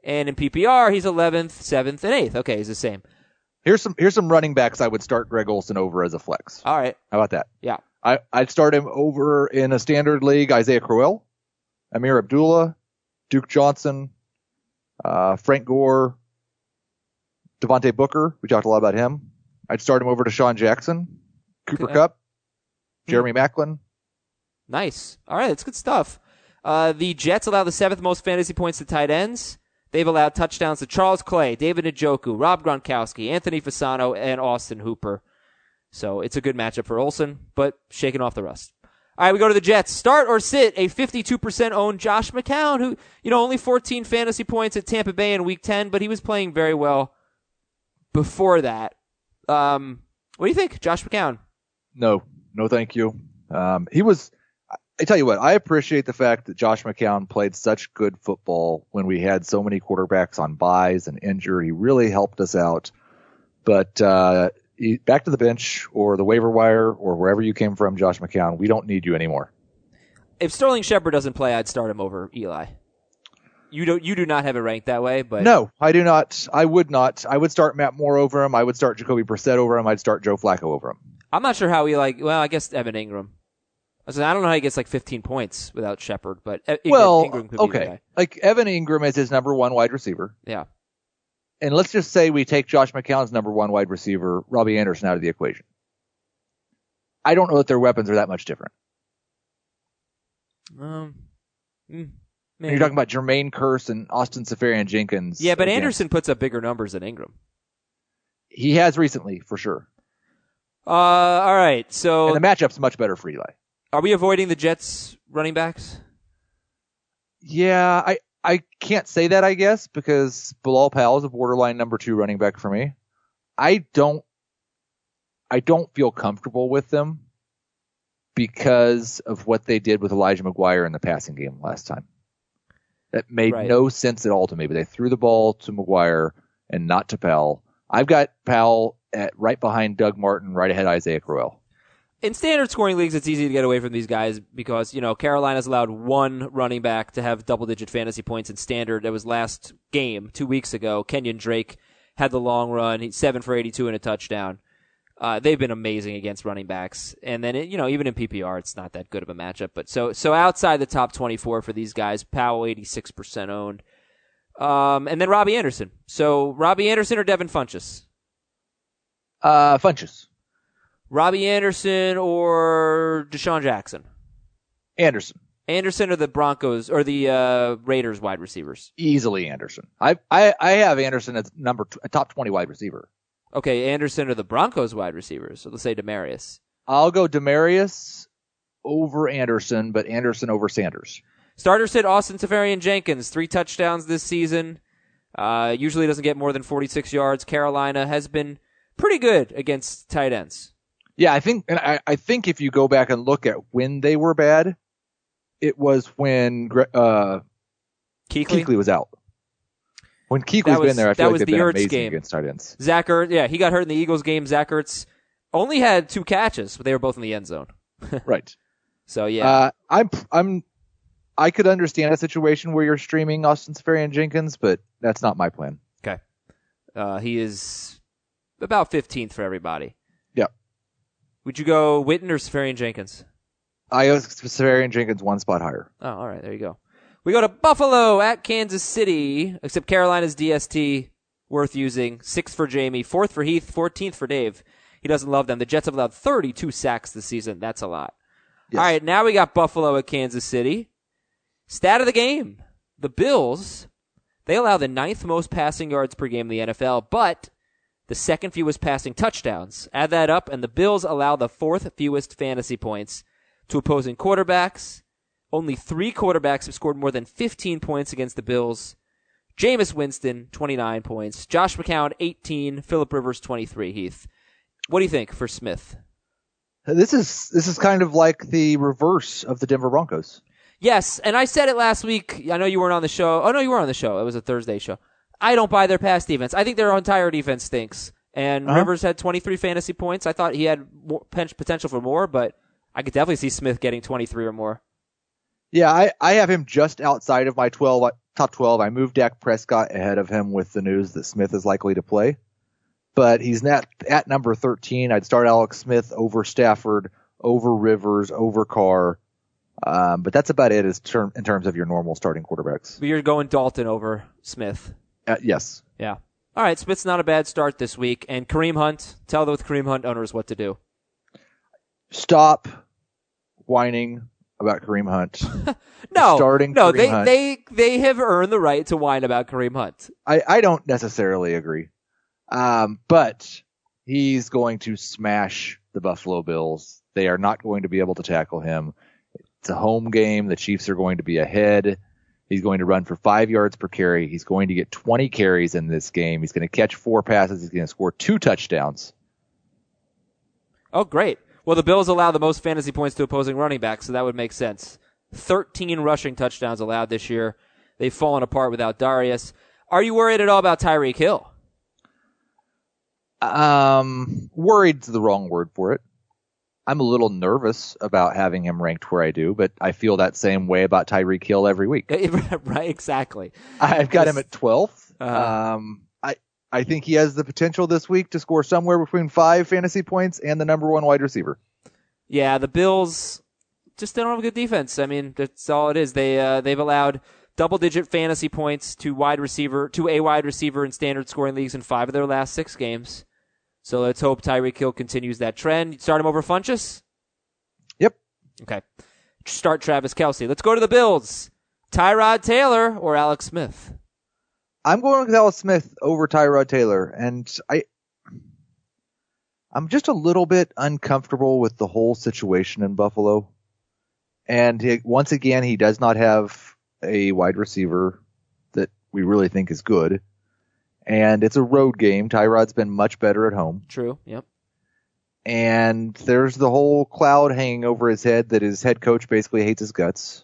Speaker 3: And in P P R, he's eleventh, seventh, and eighth. Okay, he's the same.
Speaker 4: Here's some here's some running backs I would start Greg Olsen over as a flex.
Speaker 3: All right.
Speaker 4: How about that?
Speaker 3: Yeah.
Speaker 4: I, I'd start him over in a standard league, Isaiah Crowell, Amir Abdullah, Duke Johnson, uh, Frank Gore, Devontae Booker. We talked a lot about him. I'd start him over to Deshaun Jackson, Cooper
Speaker 3: Okay.
Speaker 4: Kupp, Jeremy Maclin.
Speaker 3: Nice. All right, that's good stuff. Uh, the Jets allow the seventh most fantasy points to tight ends. They've allowed touchdowns to Charles Clay, David Njoku, Rob Gronkowski, Anthony Fasano, and Austin Hooper. So it's a good matchup for Olsen, but shaking off the rust. All right, we go to the Jets. Start or sit a fifty-two percent owned Josh McCown, who, you know, only fourteen fantasy points at Tampa Bay in week ten, but he was playing very well before that. Um, what do you think, Josh McCown?
Speaker 4: No, no, thank you. Um, he was, I tell you what, I appreciate the fact that Josh McCown played such good football when we had so many quarterbacks on buys and injured. He really helped us out. But, uh, he, back to the bench or the waiver wire or wherever you came from, Josh McCown, we don't need you anymore.
Speaker 3: If Sterling Shepard doesn't play, I'd start him over Eli. You don't, you do not have it ranked that way, but
Speaker 4: No, I do not. I would not. I would start Matt Moore over him. I would start Jacoby Brissett over him. I'd start Joe Flacco over him.
Speaker 3: I'm not sure how he like. Well, I guess Evan Ingram. I said I don't know how he gets like fifteen points without Shepard, but Ingram,
Speaker 4: Well,
Speaker 3: Ingram could be the
Speaker 4: okay.
Speaker 3: guy.
Speaker 4: Like Evan Ingram is his number one wide receiver.
Speaker 3: Yeah.
Speaker 4: And let's just say we take Josh McCown's number one wide receiver, Robbie Anderson, out of the equation. I don't know that their weapons are that much different.
Speaker 3: Um. mm,
Speaker 4: And you're talking about Jermaine Kearse and Austin Safarian Jenkins.
Speaker 3: Yeah, but
Speaker 4: against-
Speaker 3: Anderson puts up bigger numbers than Ingram.
Speaker 4: He has recently, for sure.
Speaker 3: Uh, all right. So,
Speaker 4: And the matchup's much better for Eli.
Speaker 3: are we avoiding the Jets running backs?
Speaker 4: Yeah, I, I can't say that, I guess, because Bilal Powell is a borderline number two running back for me. I don't, I don't feel comfortable with them because of what they did with Elijah McGuire in the passing game last time. That made
Speaker 3: Right.
Speaker 4: no sense at all to me, but they threw the ball to McGuire and not to Powell. I've got Powell at right behind Doug Martin, right ahead of Isaiah Crowell.
Speaker 3: In standard scoring leagues, it's easy to get away from these guys because, you know, Carolina's allowed one running back to have double-digit fantasy points in standard. That was last game, two weeks ago. Kenyon Drake had the long run. He's seven for eighty-two and a touchdown. Uh, they've been amazing against running backs. And then, it, you know, even in P P R, it's not that good of a matchup. But so so outside the top twenty-four for these guys, Powell eighty-six percent owned. Um, and then Robbie Anderson. So Robbie Anderson or Devin Funchess?
Speaker 4: Uh, Funchess.
Speaker 3: Robbie Anderson or Deshaun Jackson?
Speaker 4: Anderson.
Speaker 3: Anderson or the Broncos or the uh, Raiders wide receivers?
Speaker 4: Easily Anderson. I, I, I have Anderson as number t- a top twenty wide receiver.
Speaker 3: Okay, Anderson or the Broncos wide receivers. So let's say Demarius.
Speaker 4: I'll go Demarius over Anderson, but Anderson over Sanders.
Speaker 3: Starter sit Austin Safarian Jenkins, three touchdowns this season. Uh, usually doesn't get more than forty-six yards. Carolina has been pretty good against tight ends.
Speaker 4: Yeah, I think, and I, I think if you go back and look at when they were bad, it was when uh,
Speaker 3: Kuechly?
Speaker 4: Kuechly was out. When Kuechly's
Speaker 3: That was-
Speaker 4: been there, I
Speaker 3: that
Speaker 4: feel
Speaker 3: was
Speaker 4: like
Speaker 3: the
Speaker 4: they've been
Speaker 3: Ertz
Speaker 4: amazing
Speaker 3: game.
Speaker 4: against tight ends.
Speaker 3: Zach Ertz, yeah, he got hurt in the Eagles game. Zach Ertz only had two catches, but they were both in the end zone.
Speaker 4: Right.
Speaker 3: So yeah,
Speaker 4: Uh, I'm, I'm, I could understand a situation where you're streaming Austin Safarian Jenkins, but that's not my plan.
Speaker 3: okay. Uh, he is about fifteenth for everybody.
Speaker 4: Yeah.
Speaker 3: Would you go Witten or Safarian Jenkins?
Speaker 4: I go Safarian Jenkins one spot higher.
Speaker 3: Oh, all right. There you go. We go to Buffalo at Kansas City, except Carolina's D S T worth using. Sixth for Jamie, fourth for Heath, fourteenth for Dave. He doesn't love them. The Jets have allowed thirty-two sacks this season. That's a lot.
Speaker 4: Yes.
Speaker 3: All right, now we got Buffalo at Kansas City. Stat of the game. The Bills, they allow the ninth most passing yards per game in the N F L, but the second fewest passing touchdowns. Add that up, and the Bills allow the fourth fewest fantasy points to opposing quarterbacks. Only three quarterbacks have scored more than fifteen points against the Bills. Jameis Winston, twenty-nine points. Josh McCown, eighteen. Phillip Rivers, twenty-three, Heath. What do you think for Smith?
Speaker 4: This is this is kind of like the reverse of the Denver Broncos.
Speaker 3: Yes, and I said it last week. I know you weren't on the show. Oh, no, you were on the show. It was a Thursday show. I don't buy their pass defense. I think their entire defense stinks. And
Speaker 4: Uh-huh.
Speaker 3: Rivers had twenty-three fantasy points. I thought he had more pen- potential for more, but I could definitely see Smith getting twenty-three or more.
Speaker 4: Yeah, I, I have him just outside of my twelve top twelve. I moved Dak Prescott ahead of him with the news that Smith is likely to play. But he's not at number thirteen. I'd start Alex Smith over Stafford, over Rivers, over Carr. Um, but that's about it as term, in terms of your normal starting quarterbacks.
Speaker 3: But you're going Dalton over Smith.
Speaker 4: Uh, yes.
Speaker 3: Yeah. All right, Smith's not a bad start this week. And Kareem Hunt, tell the Kareem Hunt owners what to do.
Speaker 4: Stop whining about Kareem Hunt.
Speaker 3: no,
Speaker 4: starting
Speaker 3: no,
Speaker 4: Kareem
Speaker 3: they,
Speaker 4: Hunt.
Speaker 3: they they have earned the right to whine about Kareem Hunt.
Speaker 4: I, I don't necessarily agree. Um, but he's going to smash the Buffalo Bills. They are not going to be able to tackle him. It's a home game. The Chiefs are going to be ahead. He's going to run for five yards per carry. He's going to get twenty carries in this game. He's going to catch four passes. He's going to score two touchdowns.
Speaker 3: Oh, great. Well, the Bills allow the most fantasy points to opposing running backs, so that would make sense. thirteen rushing touchdowns allowed this year. They've fallen apart without Darius. Are you worried at all about Tyreek Hill?
Speaker 4: Um, worried's the wrong word for it. I'm a little nervous about having him ranked where I do, but I feel that same way about Tyreek Hill every week.
Speaker 3: Right, exactly.
Speaker 4: I've got him at twelfth.
Speaker 3: Uh-huh.
Speaker 4: Um, I I think he has the potential this week to score somewhere between five fantasy points and the number one wide receiver.
Speaker 3: Yeah, the Bills just don't have a good defense. I mean, that's all it is. They uh, they've allowed double-digit fantasy points to wide receiver to a wide receiver in standard scoring leagues in five of their last six games. So let's hope Tyreek Hill continues that trend. You start him over Funchess?
Speaker 4: Yep.
Speaker 3: Okay. Start Travis Kelce. Let's go to the Bills. Tyrod Taylor or Alex Smith?
Speaker 4: I'm going with Alex Smith over Tyrod Taylor, and I, I'm just a little bit uncomfortable with the whole situation in Buffalo. And he, once again, he does not have a wide receiver that we really think is good. And it's a road game. Tyrod's been much better at home.
Speaker 3: True, yep.
Speaker 4: And there's the whole cloud hanging over his head that his head coach basically hates his guts.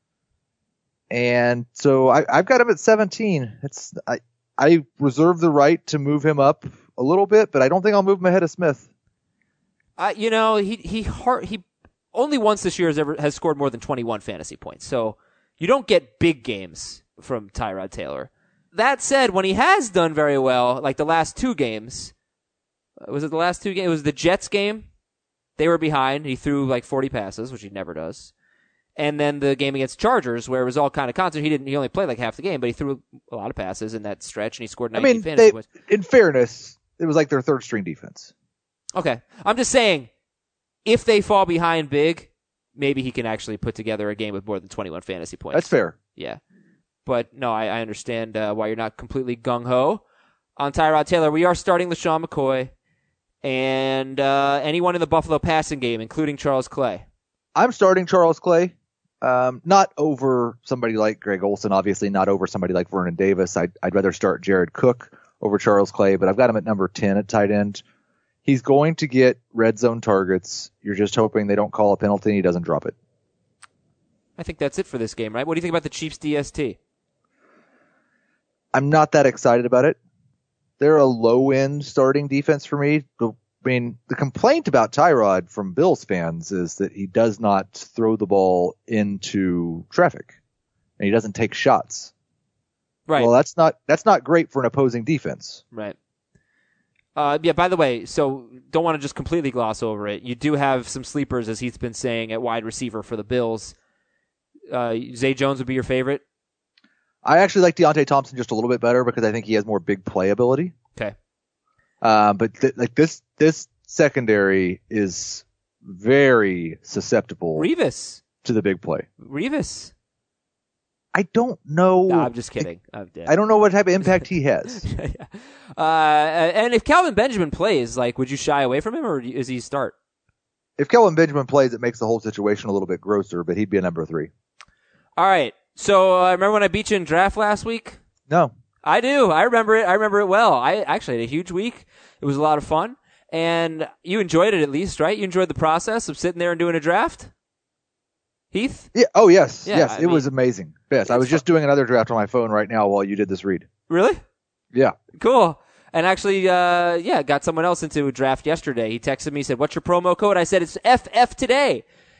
Speaker 4: And so I, I've got him at seventeen. It's I, I reserve the right to move him up a little bit, but I don't think I'll move him ahead of Smith.
Speaker 3: Uh, you know, he he hard, he only once this year has ever has scored more than twenty-one fantasy points. So you don't get big games from Tyrod Taylor. That said, when he has done very well, like the last two games, was it the last two games? It was the Jets game. They were behind. He threw like forty passes, which he never does. And then the game against Chargers, where it was all kind of constant. He didn't. He only played like half the game, but he threw a lot of passes in that stretch, and he scored nineteen
Speaker 4: I mean,
Speaker 3: fantasy
Speaker 4: they,
Speaker 3: points.
Speaker 4: in fairness, it was like their third string defense.
Speaker 3: Okay, I'm just saying, if they fall behind big, maybe he can actually put together a game with more than twenty-one fantasy points.
Speaker 4: That's fair.
Speaker 3: Yeah. But no, I, I understand uh, why you're not completely gung-ho on Tyrod Taylor. We are starting LaShawn McCoy and uh, anyone in the Buffalo passing game, including Charles Clay.
Speaker 4: I'm starting Charles Clay. Um, not over somebody like Greg Olsen, obviously not over somebody like Vernon Davis. I'd, I'd rather start Jared Cook over Charles Clay, but I've got him at number ten at tight end. He's going to get red zone targets. You're just hoping they don't call a penalty and he doesn't drop it.
Speaker 3: I think that's it for this game, right? What do you think about the Chiefs D S T?
Speaker 4: I'm not that excited about it. They're a low-end starting defense for me. I mean, the complaint about Tyrod from Bills fans is that he does not throw the ball into traffic, and he doesn't take shots.
Speaker 3: Right.
Speaker 4: Well, that's not that's not great for an opposing defense.
Speaker 3: Right. Uh, yeah, by the way, so don't want to just completely gloss over it. You do have some sleepers, as Heath's been saying, at wide receiver for the Bills. Uh, Zay Jones would be your favorite?
Speaker 4: I actually like Deontay Thompson just a little bit better because I think he has more big play ability.
Speaker 3: Okay.
Speaker 4: Uh, but th- like this, this secondary is very susceptible
Speaker 3: Revis.
Speaker 4: to the big play.
Speaker 3: Revis.
Speaker 4: I don't know.
Speaker 3: No, I'm just kidding. I'm dead.
Speaker 4: I don't know what type of impact he has.
Speaker 3: yeah. uh, and if Calvin Benjamin plays, like, would you shy away from him, or is he start?
Speaker 4: If Kelvin Benjamin plays, it makes the whole situation a little bit grosser, but he'd be a number three.
Speaker 3: All right. So, uh, remember when I beat you in draft last week?
Speaker 4: No.
Speaker 3: I do. I remember it. I remember it well. I actually had a huge week. It was a lot of fun. And you enjoyed it at least, right? You enjoyed the process of sitting there and doing a draft? Heath?
Speaker 4: Yeah. Oh, yes.
Speaker 3: Yeah,
Speaker 4: yes.
Speaker 3: I
Speaker 4: it
Speaker 3: mean,
Speaker 4: was amazing. Yes. I was just doing another draft on my phone right now while you did this read.
Speaker 3: Really?
Speaker 4: Yeah.
Speaker 3: Cool. And actually, uh, yeah, got someone else into a draft yesterday. He texted me, said, "What's your promo code?" I said, "It's F F today."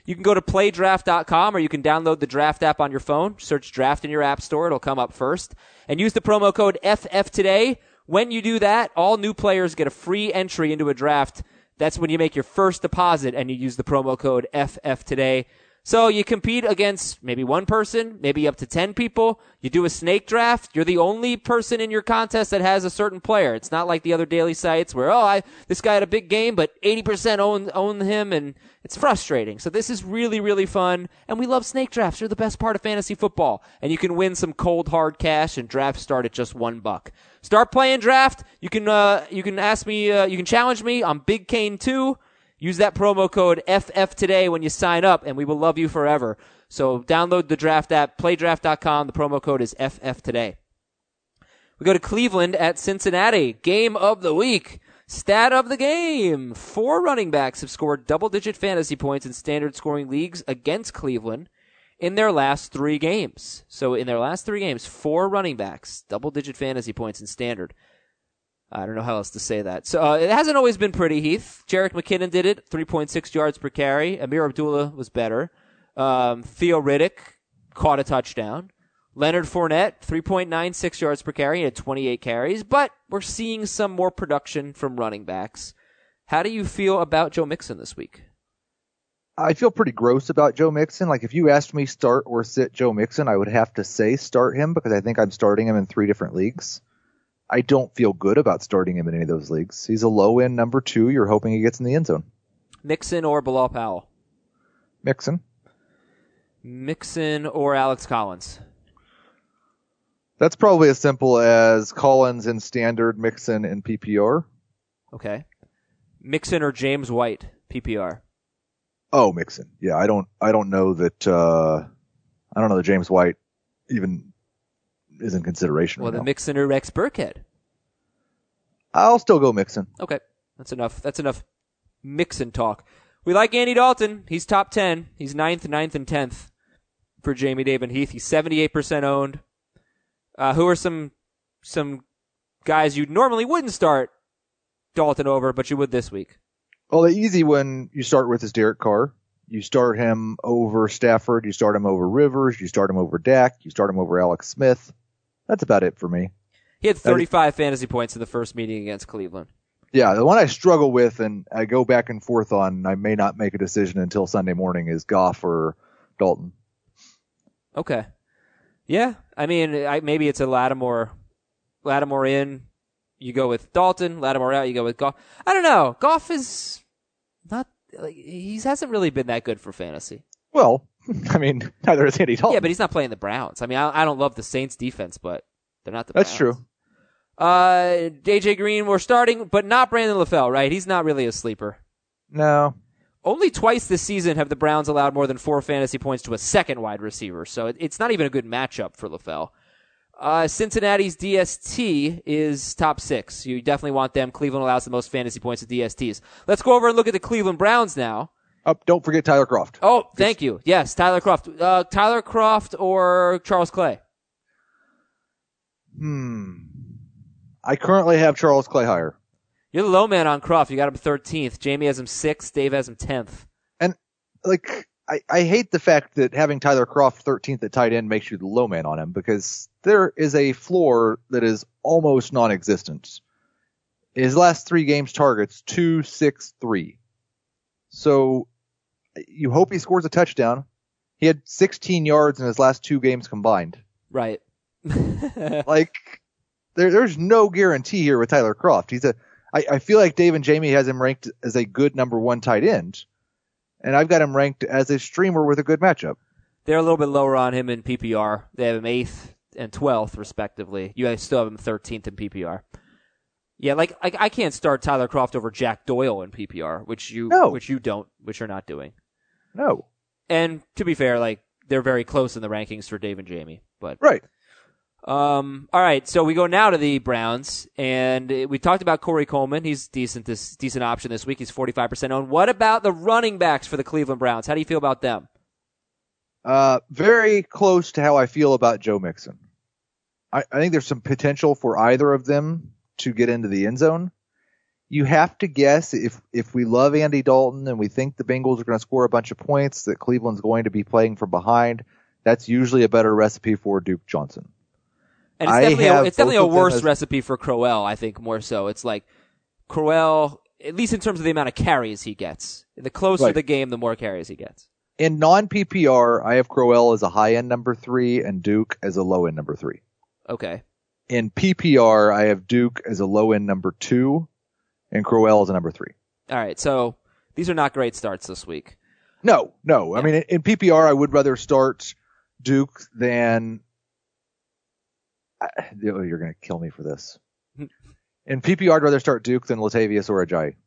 Speaker 3: You can go to play draft dot com or you can download the Draft app on your phone. Search Draft in your app store. It'll come up first. And use the promo code F F today. When you do that, all new players get a free entry into a draft. That's when you make your first deposit and you use the promo code F F today. So you compete against maybe one person, maybe up to ten people. You do a snake draft. You're the only person in your contest that has a certain player. It's not like the other daily sites where, oh, I this guy had a big game, but eighty percent own own him, and it's frustrating. So this is really, really fun, and we love snake drafts. They're the best part of fantasy football, and you can win some cold, hard cash, and drafts start at just one buck. Start playing draft. You can uh, you can ask me, uh, you can challenge me on Big Kane two. Use that promo code F F today when you sign up, and we will love you forever. So download the Draft app, play draft dot com. The promo code is F F today. We go to Cleveland at Cincinnati. Game of the week. Stat of the game. Four running backs have scored double-digit fantasy points in standard scoring leagues against Cleveland in their last three games. So in their last three games, four running backs, double-digit fantasy points in standard. I don't know how else to say that. So uh, it hasn't always been pretty, Heath. Jerick McKinnon did it, three point six yards per carry. Amir Abdullah was better. Um, Theo Riddick caught a touchdown. Leonard Fournette, three point nine six yards per carry. He had twenty-eight carries. But we're seeing some more production from running backs. How do you feel about Joe Mixon this week?
Speaker 4: I feel pretty gross about Joe Mixon. Like, if you asked me start or sit Joe Mixon, I would have to say start him because I think I'm starting him in three different leagues. I don't feel good about starting him in any of those leagues. He's a low-end number two. You're hoping he gets in the end zone.
Speaker 3: Mixon or Bilal Powell?
Speaker 4: Mixon.
Speaker 3: Mixon or Alex Collins?
Speaker 4: That's probably as simple as Collins in standard, Mixon in P P R.
Speaker 3: Okay. Mixon or James White, P P R?
Speaker 4: Oh, Mixon. Yeah, I don't I don't know that uh, I don't know that James White even is in consideration
Speaker 3: Well,
Speaker 4: right
Speaker 3: the
Speaker 4: now.
Speaker 3: Mixon or Rex Burkhead?
Speaker 4: I'll still go Mixon.
Speaker 3: Okay. That's enough. That's enough Mixon talk. We like Andy Dalton. He's top ten. He's ninth, ninth, and tenth for Jamie David Heath. He's seventy-eight percent owned. Uh, who are some some guys you normally wouldn't start Dalton over, but you would this week?
Speaker 4: Well, the easy one you start with is Derek Carr. You start him over Stafford. You start him over Rivers. You start him over Dak. You start him over Alex Smith. That's about it for me.
Speaker 3: He had thirty-five is, fantasy points in the first meeting against Cleveland.
Speaker 4: Yeah, the one I struggle with and I go back and forth on, I may not make a decision until Sunday morning, is Goff or Dalton.
Speaker 3: Okay. Yeah, I mean, I, maybe it's a Lattimore, Lattimore in, you go with Dalton, Lattimore out, you go with Goff. I don't know. Goff is not, like, he hasn't really been that good for fantasy.
Speaker 4: Well, I mean, neither is Andy Dalton.
Speaker 3: Yeah, but he's not playing the Browns. I mean, I, I don't love the Saints defense, but they're not the
Speaker 4: That's
Speaker 3: Browns.
Speaker 4: true.
Speaker 3: Uh, A J Green, we're starting, but not Brandon LaFell, right? He's not really a sleeper.
Speaker 4: No.
Speaker 3: Only twice this season have the Browns allowed more than four fantasy points to a second wide receiver, so it, it's not even a good matchup for LaFell. Uh, Cincinnati's D S T is top six. You definitely want them. Cleveland allows the most fantasy points to D S Ts. Let's go over and look at the Cleveland Browns now.
Speaker 4: Oh, don't forget Tyler Kroft.
Speaker 3: Oh, thank you. Yes, Tyler Kroft. Uh, Tyler Kroft or Charles Clay?
Speaker 4: Hmm. I currently have Charles Clay higher.
Speaker 3: You're the low man on Kroft. You got him thirteenth. Jamie has him sixth. Dave has him tenth.
Speaker 4: And, like, I, I hate the fact that having Tyler Kroft thirteenth at tight end makes you the low man on him because there is a floor that is almost non-existent. His last three games targets, two, six, three. So you hope he scores a touchdown. He had sixteen yards in his last two games combined.
Speaker 3: Right.
Speaker 4: Like, there, there's no guarantee here with Tyler Kroft. He's a, I, I feel like Dave and Jamie has him ranked as a good number one tight end. And I've got him ranked as a streamer with a good matchup.
Speaker 3: They're a little bit lower on him in P P R. They have him eighth and twelfth, respectively. You guys still have him thirteenth in P P R. Yeah, like I, I can't start Tyler Kroft over Jack Doyle in P P R, which you
Speaker 4: no.
Speaker 3: which you don't, which you're not doing.
Speaker 4: No.
Speaker 3: And to be fair, like they're very close in the rankings for Dave and Jamie. But
Speaker 4: right.
Speaker 3: Um. All right. So we go now to the Browns, and we talked about Corey Coleman. He's decent. This decent option this week. He's forty-five percent owned. What about the running backs for the Cleveland Browns? How do you feel about them?
Speaker 4: Uh, very close to how I feel about Joe Mixon. I, I think there's some potential for either of them to get into the end zone. you have to guess if if we love Andy Dalton and we think the Bengals are going to score a bunch of points, that Cleveland's going to be playing from behind. That's usually a better recipe for Duke Johnson.
Speaker 3: And it's
Speaker 4: I
Speaker 3: definitely a,
Speaker 4: have
Speaker 3: it's definitely a
Speaker 4: both of them
Speaker 3: worse
Speaker 4: as-
Speaker 3: recipe for Crowell, I think, more so. It's like Crowell, at least in terms of the amount of carries he gets. The closer
Speaker 4: Right.
Speaker 3: the game, the more carries he gets.
Speaker 4: In non-P P R, I have Crowell as a high-end number three and Duke as a low-end number three.
Speaker 3: Okay.
Speaker 4: In P P R, I have Duke as a low-end number two and Crowell as a number three.
Speaker 3: All right. So these are not great starts this week.
Speaker 4: No, no. I mean, in, in P P R, I would rather start Duke than. I, oh, you're going to kill me for this. In P P R, I'd rather start Duke than Latavius or Ajayi.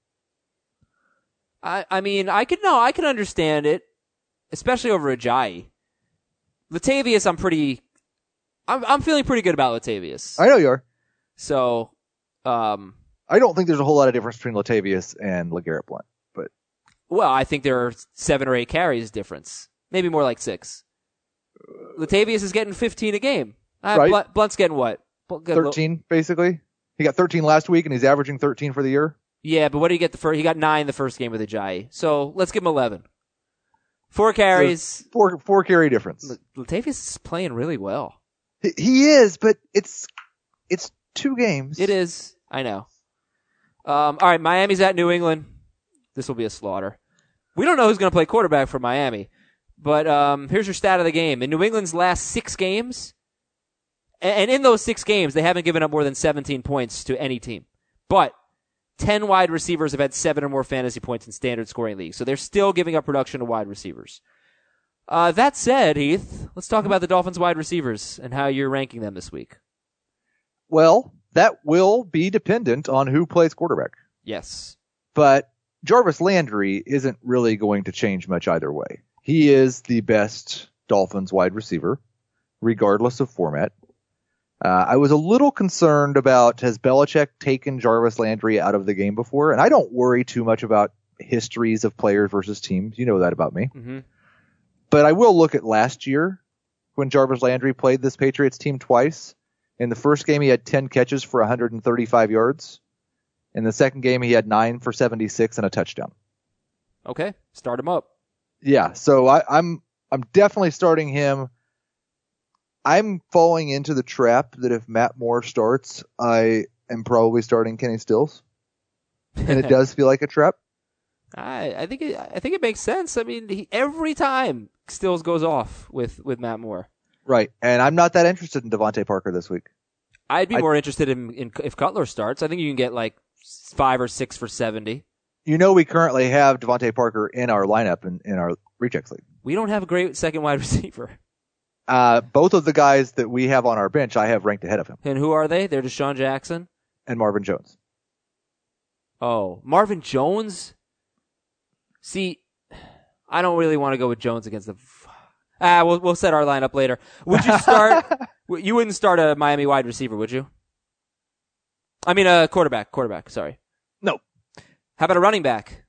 Speaker 3: I, I mean, I could no, I can understand it, especially over Ajayi. Latavius, I'm pretty, I'm I'm feeling pretty good about Latavius.
Speaker 4: I know you are.
Speaker 3: So, um,
Speaker 4: I don't think there's a whole lot of difference between Latavius and LeGarrette Blount, but
Speaker 3: well, I think there are seven or eight carries difference, maybe more like six. Latavius is getting fifteen a game. Uh,
Speaker 4: Right.
Speaker 3: Blunt, Blunt's getting what? Blunt get a little-
Speaker 4: thirteen basically. He got thirteen last week, and he's averaging thirteen for the year.
Speaker 3: Yeah, but what did he get the first? He got nine the first game with Ajayi. So let's give him eleven. Four carries.
Speaker 4: Four four carry difference.
Speaker 3: L- Latavius is playing really well.
Speaker 4: He, he is, but it's it's two games.
Speaker 3: It is. I know. Um, all right, Miami's at New England. This will be a slaughter. We don't know who's going to play quarterback for Miami, but um, here's your stat of the game. In New England's last six games, a- and in those six games, they haven't given up more than seventeen points to any team. But ten wide receivers have had seven or more fantasy points in standard scoring leagues, so they're still giving up production to wide receivers. Uh, that said, Heath, let's talk about the Dolphins wide receivers and how you're ranking them this week.
Speaker 4: Well, that will be dependent on who plays quarterback.
Speaker 3: Yes.
Speaker 4: But Jarvis Landry isn't really going to change much either way. He is the best Dolphins wide receiver, regardless of format. Uh, I was a little concerned about, has Belichick taken Jarvis Landry out of the game before? And I don't worry too much about histories of players versus teams. You know that about me.
Speaker 3: Mm-hmm.
Speaker 4: But I will look at last year when Jarvis Landry played this Patriots team twice. In the first game, he had ten catches for one hundred thirty-five yards. In the second game, he had nine for seventy-six and a touchdown.
Speaker 3: Okay, start him up.
Speaker 4: Yeah, so I, I'm I'm definitely starting him. I'm falling into the trap that if Matt Moore starts, I am probably starting Kenny Stills, and it does feel like a trap.
Speaker 3: I I think it, I think it makes sense. I mean, he, every time Stills goes off with, with Matt Moore.
Speaker 4: Right, and I'm not that interested in Devontae Parker this week.
Speaker 3: I'd be
Speaker 4: I-
Speaker 3: more interested in, in if Cutler starts. I think you can get like five or six for seventy.
Speaker 4: You know, we currently have Devontae Parker in our lineup in, in our rechecks league.
Speaker 3: We don't have a great second wide receiver.
Speaker 4: Uh, both of the guys that we have on our bench, I have ranked ahead of him,
Speaker 3: And who are they? They're Deshaun Jackson.
Speaker 4: and Marvin Jones.
Speaker 3: Oh, Marvin Jones. See, I don't really want to go with Jones against the. Ah, we'll we'll set our lineup later. Would you start? You wouldn't start a Miami wide receiver, would you? I mean, a quarterback. Quarterback. Sorry.
Speaker 4: No,
Speaker 3: How about a running back?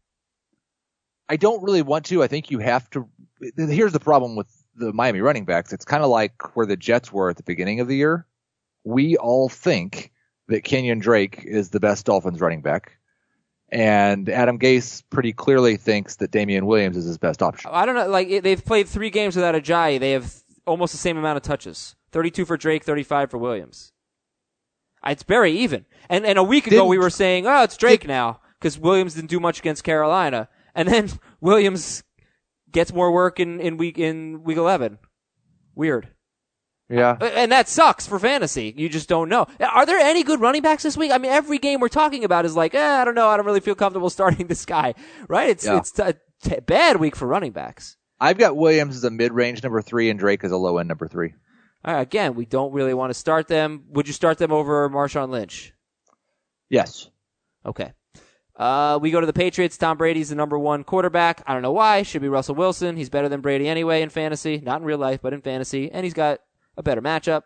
Speaker 4: I don't really want to. I think you have to. Here's the problem with the Miami running backs. It's kind of like where the Jets were at the beginning of the year. We all think that Kenyon Drake is the best Dolphins running back. And Adam Gase pretty clearly thinks that Damian Williams is his best option.
Speaker 3: I don't know. Like it- they've played three games without Ajayi. They have almost the same amount of touches: thirty-two for Drake, thirty-five for Williams. It's very even. And and a week ago
Speaker 4: Didn't-
Speaker 3: we were saying, oh, it's Drake now because Williams didn't do much against Carolina, and then Williams gets more work in, in week in week eleven. Weird.
Speaker 4: Yeah.
Speaker 3: And that sucks for fantasy. You just don't know. Are there any good running backs this week? I mean, every game we're talking about is like, eh, I don't know. I don't really feel comfortable starting this guy. Right? It's
Speaker 4: Yeah.
Speaker 3: it's a t- bad week for running backs.
Speaker 4: I've got Williams as a mid-range number three and Drake as a low-end number three.
Speaker 3: All right, again, we don't really want to start them. Would you start them over Marshawn Lynch?
Speaker 4: Yes.
Speaker 3: Okay. Uh, we go to the Patriots. Tom Brady's the number one quarterback. I don't know why. Should be Russell Wilson. He's better than Brady anyway in fantasy. Not in real life, but in fantasy. And he's got a better matchup.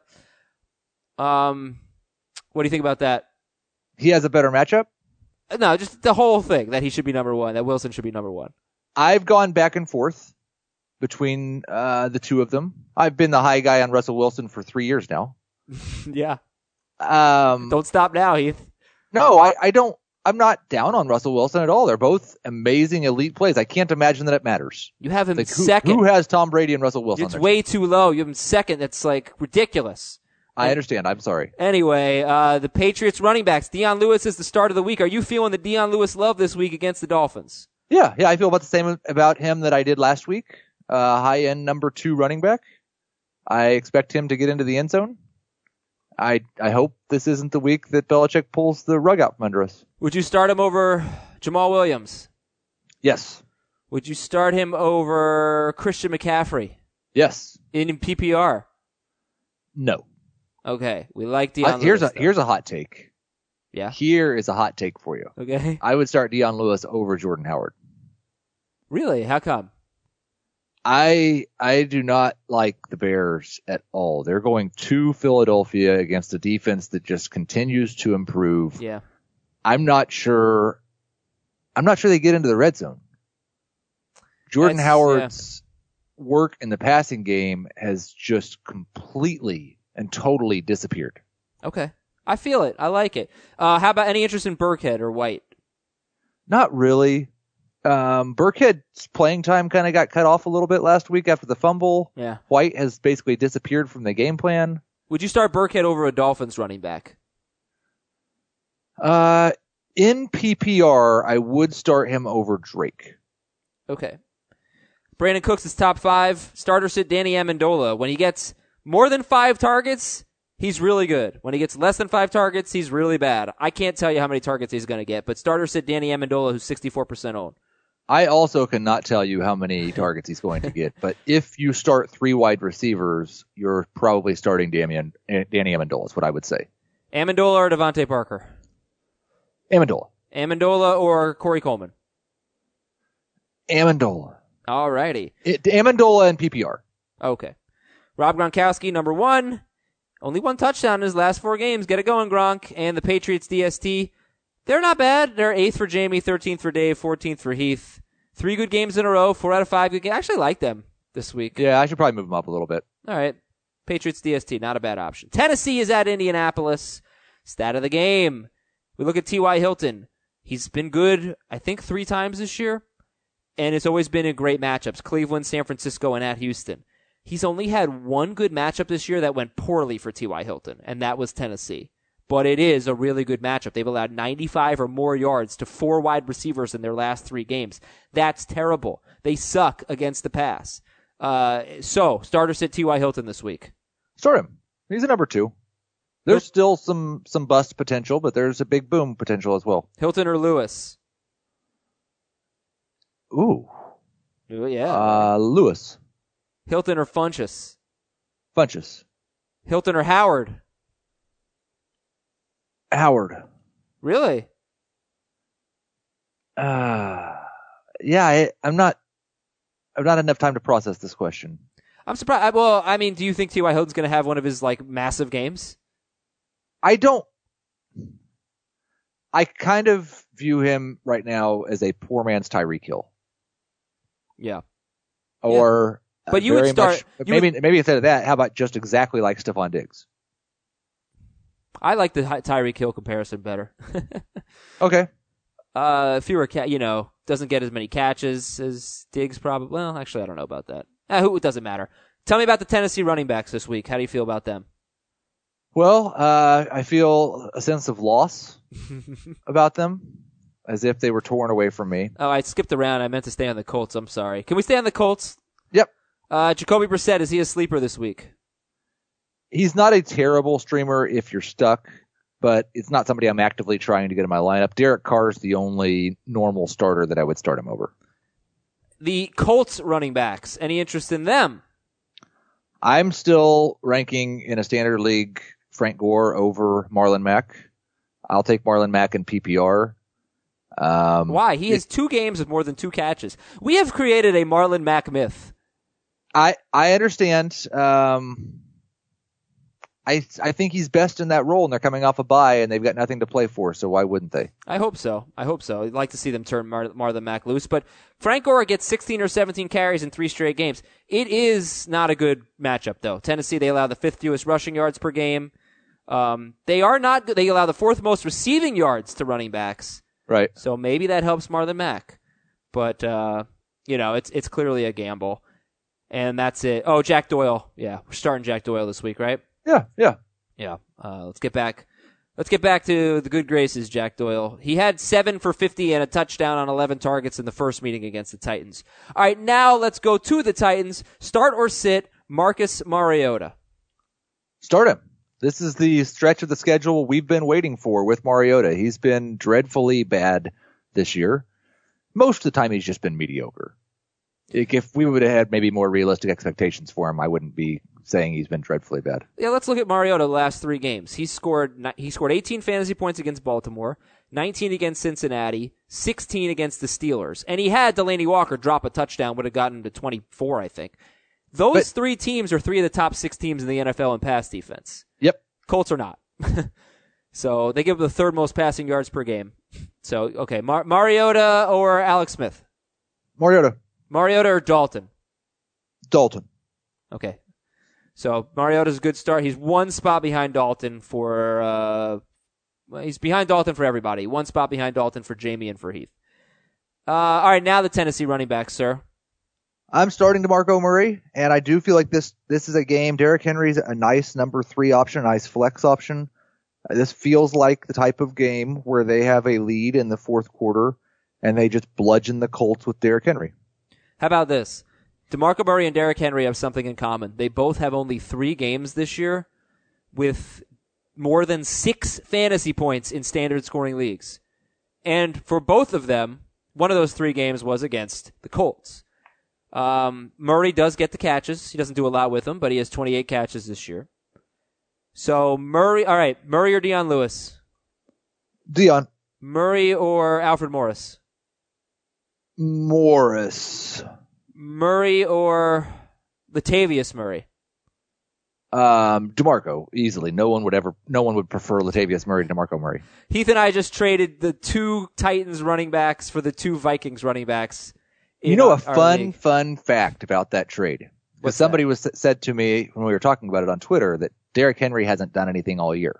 Speaker 3: Um, what do you think about that?
Speaker 4: He has a better matchup.
Speaker 3: No, just the whole thing that he should be number one, that Wilson should be number one.
Speaker 4: I've gone back and forth between uh, the two of them. I've been the high guy on Russell Wilson for three years now.
Speaker 3: Yeah.
Speaker 4: Um,
Speaker 3: Don't stop now, Heath.
Speaker 4: no, I, I don't. I'm not down on Russell Wilson at all. They're both amazing elite plays. I can't imagine that it matters.
Speaker 3: You have him
Speaker 4: Like, who,
Speaker 3: second.
Speaker 4: Who has Tom Brady and Russell Wilson?
Speaker 3: It's
Speaker 4: on their
Speaker 3: way
Speaker 4: team?
Speaker 3: too low. You have him second. That's like ridiculous.
Speaker 4: I understand. I'm sorry.
Speaker 3: Anyway, uh, the Patriots running backs. Deion Lewis is the start of the week. Are you feeling the Deion Lewis love this week against the Dolphins?
Speaker 4: Yeah, yeah. I feel about the same about him that I did last week. Uh, high end number two running back. I expect him to get into the end zone. I I hope this isn't the week that Belichick pulls the rug out from under us.
Speaker 3: Would you start him over Jamal Williams?
Speaker 4: Yes.
Speaker 3: Would you start him over Christian McCaffrey
Speaker 4: Yes.
Speaker 3: in P P R?
Speaker 4: No.
Speaker 3: Okay, we like Deion
Speaker 4: I, here's
Speaker 3: Lewis.
Speaker 4: a here's a hot take.
Speaker 3: Yeah.
Speaker 4: Here is a hot take for you.
Speaker 3: Okay.
Speaker 4: I would start Deion Lewis over Jordan Howard.
Speaker 3: Really? How come?
Speaker 4: I I do not like the Bears at all. They're going to Philadelphia against a defense that just continues to improve.
Speaker 3: Yeah.
Speaker 4: I'm not sure. I'm not sure they get into the red zone. Jordan
Speaker 3: That's-
Speaker 4: Howard's work in the passing game has just completely and totally disappeared.
Speaker 3: Okay. I feel it. I like it. Uh, how about any interest in Burkhead or White?
Speaker 4: Not really. Um, Burkhead's playing time kind of got cut off a little bit last week after the fumble.
Speaker 3: Yeah.
Speaker 4: White has basically disappeared from the game plan.
Speaker 3: Would you start Burkhead over a Dolphins running back?
Speaker 4: Uh, in P P R, I would start him over Drake.
Speaker 3: Okay. Brandon Cooks is top five. Starter sit Danny Amendola. When he gets more than five targets, he's really good. When he gets less than five targets, he's really bad. I can't tell you how many targets he's going to get, but starter sit Danny Amendola, who's sixty-four percent owned.
Speaker 4: I also cannot tell you how many targets he's going to get, but if you start three wide receivers, you're probably starting Danny, Danny Amendola is what I would say.
Speaker 3: Amendola or Devontae Parker?
Speaker 4: Amendola.
Speaker 3: Amendola or Corey Coleman?
Speaker 4: Amendola.
Speaker 3: All righty.
Speaker 4: It, Amendola and P P R.
Speaker 3: Okay. Rob Gronkowski, number one. Only one touchdown in his last four games. Get it going, Gronk. And the Patriots D S T. They're not bad. They're eighth for Jamie, thirteenth for Dave, fourteenth for Heath. Three good games in a row, four out of five good games. I actually like them this week.
Speaker 4: Yeah, I should probably move him up a little bit.
Speaker 3: All right. Patriots D S T, not a bad option. Tennessee is at Indianapolis. Stat of the game. We look at T Y. Hilton. He's been good, I think, three times this year. And it's always been in great matchups. Cleveland, San Francisco, and at Houston. He's only had one good matchup this year that went poorly for T Y. Hilton, and that was Tennessee. But it is a really good matchup. They've allowed ninety-five or more yards to four wide receivers in their last three games. That's terrible. They suck against the pass. Uh, so, starter sit T Y. Hilton this week.
Speaker 4: Start him. He's a number two. There's still some, some bust potential, but there's a big boom potential as well.
Speaker 3: Hilton or Lewis?
Speaker 4: Ooh.
Speaker 3: Ooh, yeah.
Speaker 4: Uh, Lewis.
Speaker 3: Hilton or Funchess?
Speaker 4: Funchess.
Speaker 3: Hilton or Howard?
Speaker 4: Howard.
Speaker 3: Really?
Speaker 4: Uh, yeah, I, I'm not, I've not enough time to process this question.
Speaker 3: I'm surprised. I, well, I mean, do you think T Y. Hilton's going to have one of his, like, massive games?
Speaker 4: I don't, I kind of view him right now as a poor man's Tyreek Hill.
Speaker 3: Yeah.
Speaker 4: Or,
Speaker 3: yeah. But
Speaker 4: uh,
Speaker 3: you would
Speaker 4: very
Speaker 3: start,
Speaker 4: much,
Speaker 3: you
Speaker 4: maybe,
Speaker 3: would,
Speaker 4: maybe instead of that, how about just exactly like Stephon Diggs?
Speaker 3: I like the Tyreek Hill comparison better.
Speaker 4: Okay.
Speaker 3: Uh, fewer cat, you know, doesn't get as many catches as Diggs probably. Well, actually, I don't know about that. Eh, who, it doesn't matter. Tell me about the Tennessee running backs this week. How do you feel about them?
Speaker 4: Well, uh, I feel a sense of loss about them, as if they were torn away from me.
Speaker 3: Oh, I skipped around. I meant to stay on the Colts. I'm sorry. Can we stay on the Colts?
Speaker 4: Yep.
Speaker 3: Uh, Jacoby Brissett, is he a sleeper this week?
Speaker 4: He's not a terrible streamer if you're stuck, but it's not somebody I'm actively trying to get in my lineup. Derek Carr's the only normal starter that I would start him over.
Speaker 3: The Colts running backs, any interest in them?
Speaker 4: I'm still ranking in a standard league Frank Gore over Marlon Mack. I'll take Marlon Mack in P P R. Um,
Speaker 3: Why? He has two games with more than two catches. We have created a Marlon Mack myth.
Speaker 4: I I understand. Um, I I think he's best in that role, and they're coming off a bye, and they've got nothing to play for, so why wouldn't they?
Speaker 3: I hope so. I hope so. I'd like to see them turn Mar- Marlon Mack loose. But Frank Gore gets sixteen or seventeen carries in three straight games. It is not a good matchup, though. Tennessee, they allow the fifth fewest rushing yards per game. Um, they are not good. They allow the fourth most receiving yards to running backs.
Speaker 4: Right.
Speaker 3: So maybe that helps Marlon Mack. But, uh, you know, it's it's clearly a gamble. And that's it. Oh, Jack Doyle. Yeah, we're starting Jack Doyle this week, right?
Speaker 4: Yeah, yeah.
Speaker 3: Yeah. Uh, let's get back. Let's get back to the good graces, Jack Doyle. He had seven for fifty and a touchdown on eleven targets in the first meeting against the Titans. All right, now let's go to the Titans. Start or sit Marcus Mariota.
Speaker 4: Start him. This is the stretch of the schedule we've been waiting for with Mariota. He's been dreadfully bad this year. Most of the time, he's just been mediocre. If we would have had maybe more realistic expectations for him, I wouldn't be saying he's been dreadfully bad.
Speaker 3: Yeah, let's look at Mariota the last three games. He scored he scored eighteen fantasy points against Baltimore, nineteen against Cincinnati, sixteen against the Steelers. And he had Delaney Walker drop a touchdown, would have gotten him to twenty-four, I think. Those
Speaker 4: but,
Speaker 3: three teams are three of the top six teams in the N F L in pass defense.
Speaker 4: Yep.
Speaker 3: Colts are not. So they give up the third most passing yards per game. So, okay, Mar- Mariota or Alex Smith?
Speaker 4: Mariota.
Speaker 3: Mariota or Dalton?
Speaker 4: Dalton.
Speaker 3: Okay. So Mariota's a good start. He's one spot behind Dalton for, uh, well, he's behind Dalton for everybody. One spot behind Dalton for Jamie and for Heath. Uh, all right, now the Tennessee running back, sir.
Speaker 4: I'm starting DeMarco Murray, and I do feel like this, this is a game. Derrick Henry's a nice number three option, a nice flex option. Uh, this feels like the type of game where they have a lead in the fourth quarter, and they just bludgeon the Colts with Derrick Henry.
Speaker 3: How about this? DeMarco Murray and Derrick Henry have something in common. They both have only three games this year with more than six fantasy points in standard scoring leagues. And for both of them, one of those three games was against the Colts. Um, Murray does get the catches. He doesn't do a lot with them, but he has twenty-eight catches this year. So Murray, all right, Murray or Deion Lewis?
Speaker 4: Deion.
Speaker 3: Murray or Alfred Morris?
Speaker 4: Morris.
Speaker 3: Murray or Latavius Murray?
Speaker 4: Um, DeMarco, easily. No one would ever, no one would prefer Latavius Murray to DeMarco Murray.
Speaker 3: Heath and I just traded the two Titans running backs for the two Vikings running backs.
Speaker 4: You know,
Speaker 3: our,
Speaker 4: a fun, fun fact about that trade.
Speaker 3: What's
Speaker 4: somebody
Speaker 3: that?
Speaker 4: was said to me when we were talking about it on Twitter that Derrick Henry hasn't done anything all year.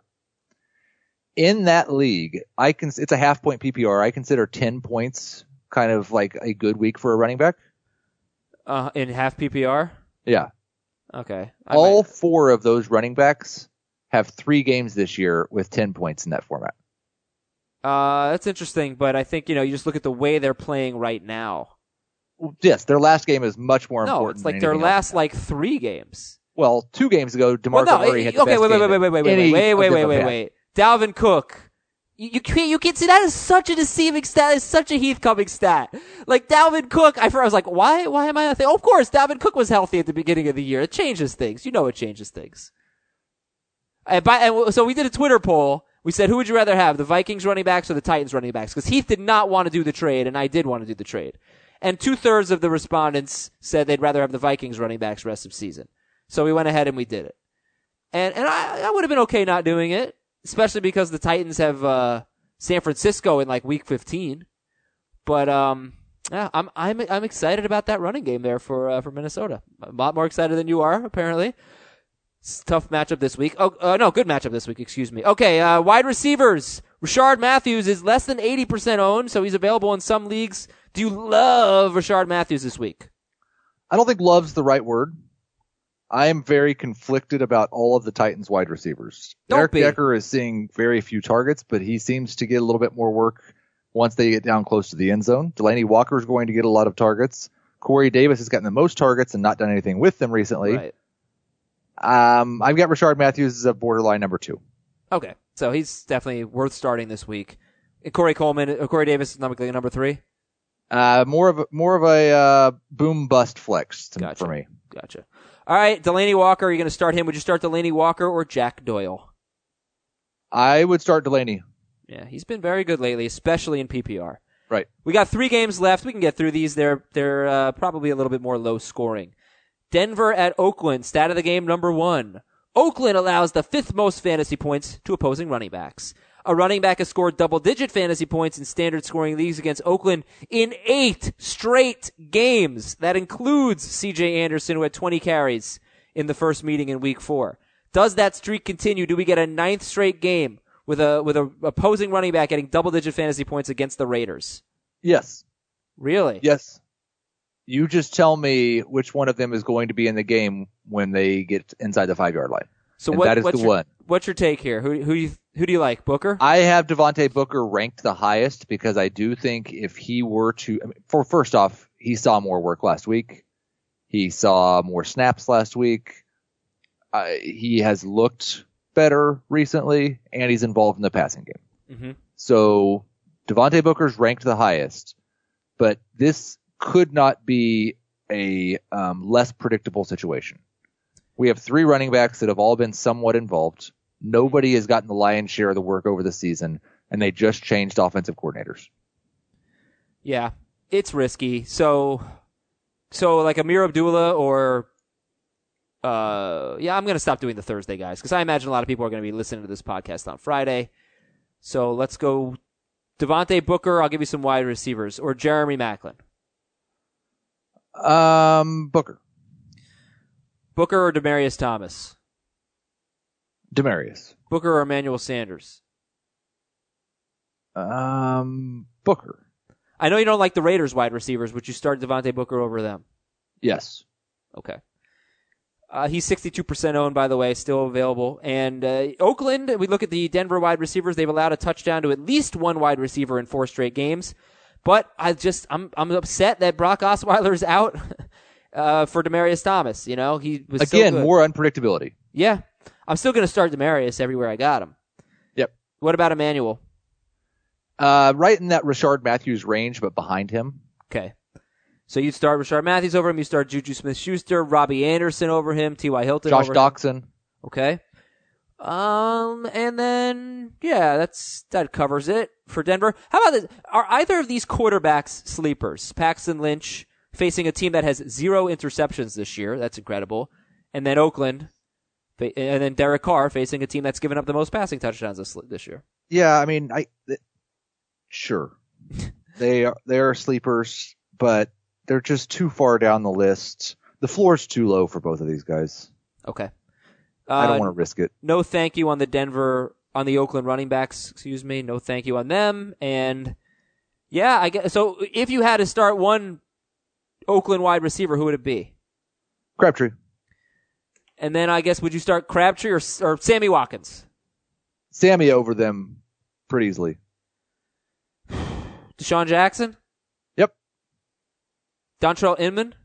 Speaker 4: In that league, I can, it's a half point P P R. I consider ten points kind of like a good week for a running back.
Speaker 3: Uh, in half P P R?
Speaker 4: Yeah.
Speaker 3: Okay. I
Speaker 4: All
Speaker 3: might...
Speaker 4: four of those running backs have three games this year with ten points in that format.
Speaker 3: Uh, that's interesting, but I think, you know, you just look at the way they're playing right now.
Speaker 4: Yes, their last game is much more
Speaker 3: No,
Speaker 4: important.
Speaker 3: it's like
Speaker 4: than
Speaker 3: their
Speaker 4: anything
Speaker 3: last,
Speaker 4: else.
Speaker 3: like, three games.
Speaker 4: Well, two games ago, DeMarco
Speaker 3: Well, no,
Speaker 4: Murray had the
Speaker 3: okay,
Speaker 4: best
Speaker 3: wait, wait,
Speaker 4: game
Speaker 3: wait, wait, wait, wait,
Speaker 4: any
Speaker 3: wait, wait,
Speaker 4: of
Speaker 3: wait,
Speaker 4: them
Speaker 3: wait,
Speaker 4: have
Speaker 3: wait. Dalvin Cook. You, you can't, you can't see that is such a deceiving stat. It's such a Heath coming stat. Like Dalvin Cook, I, I was like, why, why am I not thinking? Oh, of course, Dalvin Cook was healthy at the beginning of the year. It changes things. You know, it changes things. And, by, and so we did a Twitter poll. We said, who would you rather have, the Vikings running backs or the Titans running backs? Because Heath did not want to do the trade, and I did want to do the trade. And two-thirds of the respondents said they'd rather have the Vikings running backs rest of season. So we went ahead and we did it. And and I, I would have been okay not doing it, especially because the Titans have uh, San Francisco in like week fifteen. But um, yeah, I'm I'm I'm excited about that running game there for uh, for Minnesota. A lot more excited than you are, apparently. It's a tough matchup this week. Oh, uh, no, good matchup this week, excuse me. Okay, uh, wide receivers. Rashard Matthews is less than eighty percent owned, so he's available in some leagues. Do you love Rashard Matthews this week?
Speaker 4: I don't think love's the right word. I am very conflicted about all of the Titans wide receivers.
Speaker 3: Don't
Speaker 4: Eric
Speaker 3: be.
Speaker 4: Decker is seeing very few targets, but he seems to get a little bit more work once they get down close to the end zone. Delaney Walker is going to get a lot of targets. Corey Davis has gotten the most targets and not done anything with them recently.
Speaker 3: Right.
Speaker 4: Um, I've got Rashard Matthews as a borderline number two.
Speaker 3: Okay, so he's definitely worth starting this week. And Corey Coleman, uh, Corey Davis is number, number three?
Speaker 4: Uh, more of a, more of a, uh, boom bust flex to,
Speaker 3: Gotcha.
Speaker 4: for me.
Speaker 3: Gotcha. All right, Delaney Walker, are you going to start him? Would you start Delaney Walker or Jack Doyle?
Speaker 4: I would start Delaney.
Speaker 3: Yeah, he's been very good lately, especially in P P R.
Speaker 4: Right.
Speaker 3: We got three games left. We can get through these. They're they're uh, probably a little bit more low scoring. Denver at Oakland, stat of the game number one. Oakland allows the fifth most fantasy points to opposing running backs. A running back has scored double-digit fantasy points in standard scoring leagues against Oakland in eight straight games. That includes C J Anderson, who had twenty carries in the first meeting in week four. Does that streak continue? Do we get a ninth straight game with a with a opposing running back getting double-digit fantasy points against the Raiders.
Speaker 4: Yes.
Speaker 3: Really?
Speaker 4: Yes. You just tell me which one of them is going to be in the game when they get inside the five-yard line.
Speaker 3: So
Speaker 4: and
Speaker 3: what,
Speaker 4: that is
Speaker 3: what's
Speaker 4: the
Speaker 3: your,
Speaker 4: one.
Speaker 3: What's your take here? Who who you, who do you like, Booker?
Speaker 4: I have Devontae Booker ranked the highest because I do think if he were to, I mean, for first off, he saw more work last week. He saw more snaps last week. Uh, he has looked better recently, and he's involved in the passing game.
Speaker 3: Mm-hmm.
Speaker 4: So Devontae Booker's ranked the highest, but this could not be a um, less predictable situation. We have three running backs that have all been somewhat involved. Nobody has gotten the lion's share of the work over the season, and they just changed offensive coordinators.
Speaker 3: Yeah, it's risky. So, so like Amir Abdullah or, uh, yeah, I'm going to stop doing the Thursday guys because I imagine a lot of people are going to be listening to this podcast on Friday. So let's go Devontae Booker. I'll give you some wide receivers or Jeremy Maclin.
Speaker 4: Um, Booker.
Speaker 3: Booker or Demaryius Thomas?
Speaker 4: Demaryius.
Speaker 3: Booker or Emmanuel Sanders?
Speaker 4: Um, Booker.
Speaker 3: I know you don't like the Raiders wide receivers. Would you start Devontae Booker over them?
Speaker 4: Yes.
Speaker 3: Okay. Uh, he's sixty-two percent owned, by the way, still available. And uh, Oakland, we look at the Denver wide receivers. They've allowed a touchdown to at least one wide receiver in four straight games. But I just, I'm, I'm upset that Brock Osweiler is out uh, for Demaryius Thomas. You know, he was
Speaker 4: again
Speaker 3: so good.
Speaker 4: more unpredictability.
Speaker 3: Yeah, I'm still going to start Demaryius everywhere I got him.
Speaker 4: Yep.
Speaker 3: What about Emmanuel?
Speaker 4: Uh, right in that Rashard Matthews range, but behind him.
Speaker 3: Okay. So you'd start Rashard Matthews over him. You start Juju Smith-Schuster, Robbie Anderson over him, T Y. Hilton
Speaker 4: Josh
Speaker 3: over
Speaker 4: Doxson.
Speaker 3: him. Okay. Um, and then, yeah, that's, that covers it for Denver. How about this? Are either of these quarterbacks sleepers? Paxton Lynch facing a team that has zero interceptions this year. That's incredible. And then Oakland, and then Derek Carr facing a team that's given up the most passing touchdowns this, this year.
Speaker 4: Yeah, I mean, I, th- sure. they are, they are sleepers, but they're just too far down the list. The floor's too low for both of these guys.
Speaker 3: Okay. Uh,
Speaker 4: I don't want to risk it.
Speaker 3: No thank you on the Denver, on the Oakland running backs, excuse me. No thank you on them. And yeah, I guess, so if you had to start one Oakland wide receiver, who would it be?
Speaker 4: Crabtree.
Speaker 3: And then I guess, would you start Crabtree or, or Sammy Watkins?
Speaker 4: Sammy over them pretty easily.
Speaker 3: Deshaun Jackson?
Speaker 4: Yep.
Speaker 3: Dontrell Inman?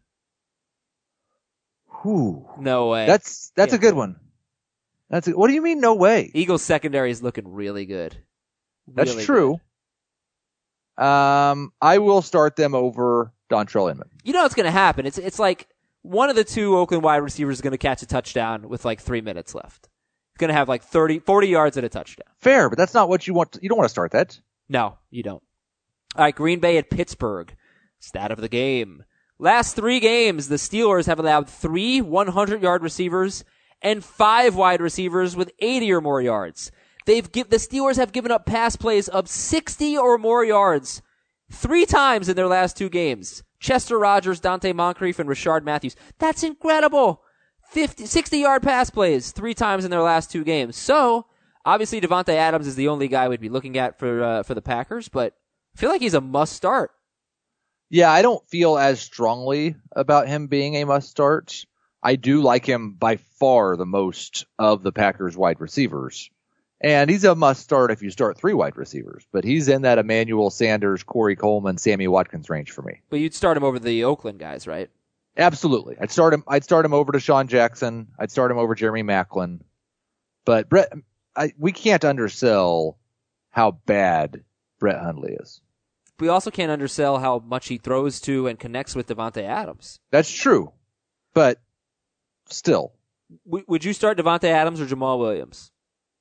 Speaker 4: Whew.
Speaker 3: No way.
Speaker 4: That's that's
Speaker 3: Yeah.
Speaker 4: a good one. That's a, what do you mean no way?
Speaker 3: Eagles secondary is looking really good.
Speaker 4: That's
Speaker 3: Really
Speaker 4: true.
Speaker 3: good.
Speaker 4: Um, I will start them over Dontrell Inman.
Speaker 3: You know what's going to happen. It's it's like one of the two Oakland wide receivers is going to catch a touchdown with like three minutes left. It's going to have like thirty, forty yards at a touchdown.
Speaker 4: Fair, but that's not what you want. To, you don't want to start that.
Speaker 3: No, you don't. All right, Green Bay at Pittsburgh. Stat of the game. Last three games, the Steelers have allowed three hundred-yard receivers and five wide receivers with eighty or more yards. They've give, the Steelers have given up pass plays of sixty or more yards three times in their last two games. Chester Rogers, Dante Moncrief, and Rashard Matthews. That's incredible. fifty, sixty-yard pass plays three times in their last two games. So, obviously, Devontae Adams is the only guy we'd be looking at for uh, for the Packers, but I feel like he's a must-start.
Speaker 4: Yeah, I don't feel as strongly about him being a must start. I do like him by far the most of the Packers wide receivers. And he's a must start if you start three wide receivers, but he's in that Emmanuel Sanders, Corey Coleman, Sammy Watkins range for me.
Speaker 3: But you'd start him over the Oakland guys, right?
Speaker 4: Absolutely. I'd start him, I'd start him over Deshaun Jackson. I'd start him over Jeremy Maclin. But Brett, I, we can't undersell how bad Brett Hundley is.
Speaker 3: We also can't undersell how much he throws to and connects with Devontae Adams.
Speaker 4: That's true. But still.
Speaker 3: W- would you start Devontae Adams or Jamal Williams?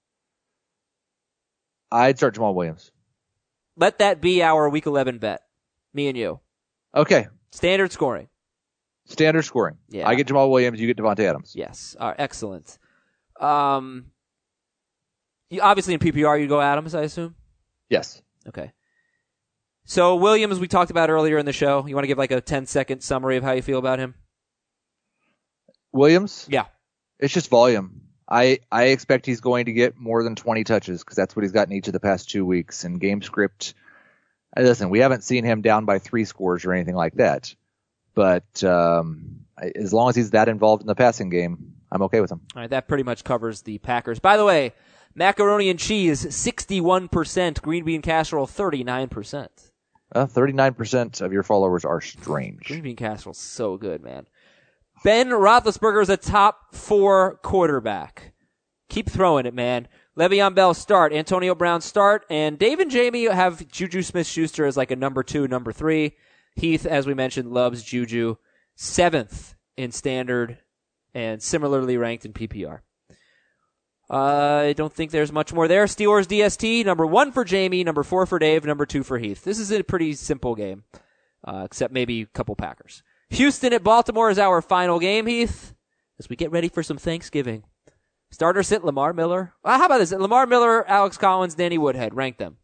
Speaker 4: I'd start Jamal Williams.
Speaker 3: Let that be our week eleven bet. Me and you.
Speaker 4: Okay.
Speaker 3: Standard scoring.
Speaker 4: Standard scoring.
Speaker 3: Yeah.
Speaker 4: I get Jamal Williams, you get Devontae Adams.
Speaker 3: Yes. All right, excellent. Um, you, obviously in P P R you go Adams, I assume?
Speaker 4: Yes.
Speaker 3: Okay. So Williams, we talked about earlier in the show. You want to give like a ten-second summary of how you feel about him?
Speaker 4: Williams?
Speaker 3: Yeah.
Speaker 4: It's just volume. I I expect he's going to get more than twenty touches because that's what he's gotten each of the past two weeks. And game script, listen, we haven't seen him down by three scores or anything like that. But um, as long as he's that involved in the passing game, I'm okay with him.
Speaker 3: All right, that pretty much covers the Packers. By the way, macaroni and cheese, sixty-one percent. Green bean casserole, thirty-nine percent.
Speaker 4: Uh, thirty-nine percent of your followers are strange.
Speaker 3: Green bean casserole's so good, man. Ben Roethlisberger is a top four quarterback. Keep throwing it, man. Le'Veon Bell start, Antonio Brown start, and Dave and Jamie have Juju Smith-Schuster as like a number two, number three. Heath, as we mentioned, loves Juju. Seventh in standard and similarly ranked in P P R. Uh, I don't think there's much more there. Steelers D S T, number one for Jamie, number four for Dave, number two for Heath. This is a pretty simple game, uh, except maybe a couple Packers. Houston at Baltimore is our final game, Heath, as we get ready for some Thanksgiving. Starter sit, Lamar Miller. Uh, how about this? Lamar Miller, Alex Collins, Danny Woodhead. Rank them.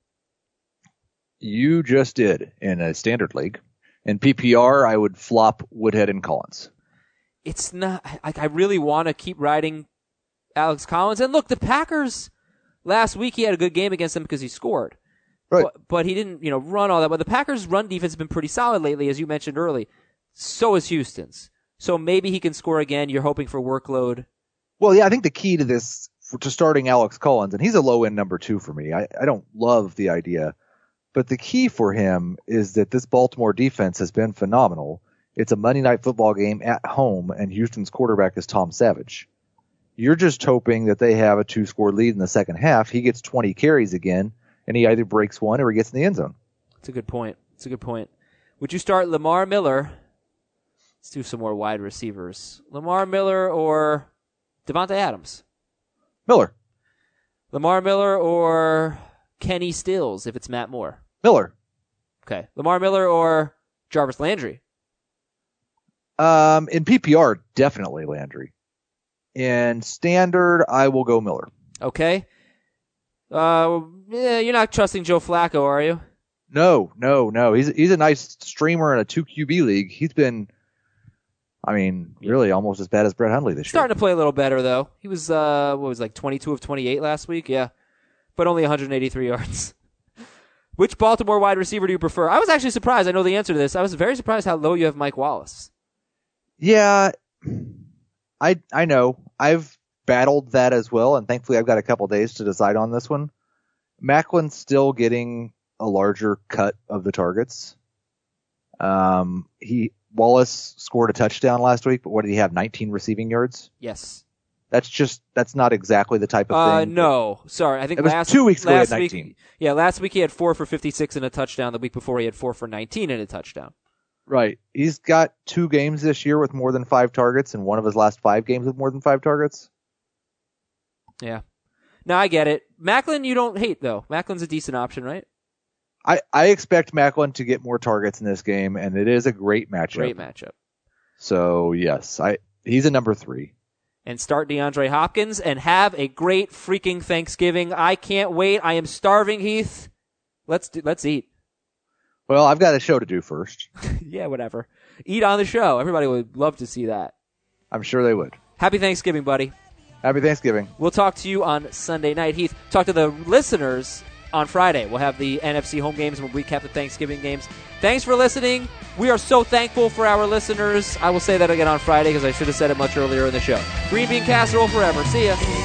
Speaker 4: You just did in a standard league. In P P R, I would flop Woodhead and Collins.
Speaker 3: It's not, like, I really want to keep riding Alex Collins. And look, the Packers, last week he had a good game against them because he scored.
Speaker 4: Right.
Speaker 3: But, but he didn't, you know, run all that. But the Packers' run defense has been pretty solid lately, as you mentioned early. So is Houston's. So maybe he can score again. You're hoping for workload.
Speaker 4: Well, yeah, I think the key to this, for, to starting Alex Collins, and he's a low-end number two for me. I, I don't love the idea. But the key for him is that this Baltimore defense has been phenomenal. It's a Monday Night Football game at home, and Houston's quarterback is Tom Savage. You're just hoping that they have a two-score lead in the second half. He gets twenty carries again, and he either breaks one or he gets in the end zone.
Speaker 3: That's a good point. That's a good point. Would you start Lamar Miller? Let's do some more wide receivers. Lamar Miller or Devontae Adams?
Speaker 4: Miller.
Speaker 3: Lamar Miller or Kenny Stills if it's Matt Moore?
Speaker 4: Miller.
Speaker 3: Okay. Lamar Miller or Jarvis Landry?
Speaker 4: Um, in P P R, definitely Landry. In standard, I will go Miller.
Speaker 3: Okay. Uh, yeah, you're not trusting Joe Flacco, are you?
Speaker 4: No, no, no. He's he's a nice streamer in a two Q B league. He's been, I mean, really almost as bad as Brett Hundley this year.
Speaker 3: Starting to play a little better though. He was uh, what was it, like twenty-two of twenty-eight last week, yeah, but only one hundred eighty-three yards. Which Baltimore wide receiver do you prefer? I was actually surprised. I know the answer to this. I was very surprised how low you have Mike Wallace.
Speaker 4: Yeah, I I know. I've battled that as well, and thankfully I've got a couple days to decide on this one. Macklin's still getting a larger cut of the targets. Um, he Wallace scored a touchdown last week, but what did he have? nineteen receiving yards?
Speaker 3: Yes.
Speaker 4: That's just that's not exactly the type of
Speaker 3: Uh,
Speaker 4: thing.
Speaker 3: no. Sorry. I think
Speaker 4: It was
Speaker 3: last
Speaker 4: two weeks ago he had
Speaker 3: last week,
Speaker 4: nineteen.
Speaker 3: Yeah, last week he had four for fifty-six and a touchdown. The week before he had four for nineteen and a touchdown.
Speaker 4: Right. He's got two games this year with more than five targets, and one of his last five games with more than five targets.
Speaker 3: Yeah. No, I get it. Macklin, you don't hate though. Macklin's a decent option, right?
Speaker 4: I, I expect Macklin to get more targets in this game, and it is a great matchup.
Speaker 3: Great matchup.
Speaker 4: So yes, I he's a number three.
Speaker 3: And start DeAndre Hopkins and have a great freaking Thanksgiving. I can't wait. I am starving, Heath. Let's do, let's eat.
Speaker 4: Well, I've got a show to do first.
Speaker 3: Yeah, whatever. Eat on the show. Everybody would love to see that.
Speaker 4: I'm sure they would.
Speaker 3: Happy Thanksgiving, buddy.
Speaker 4: Happy Thanksgiving.
Speaker 3: We'll talk to you on Sunday night. Heath, talk to the listeners on Friday. We'll have the N F C home games and we'll recap the Thanksgiving games. Thanks for listening. We are so thankful for our listeners. I will say that again on Friday because I should have said it much earlier in the show. Green bean casserole forever. See ya.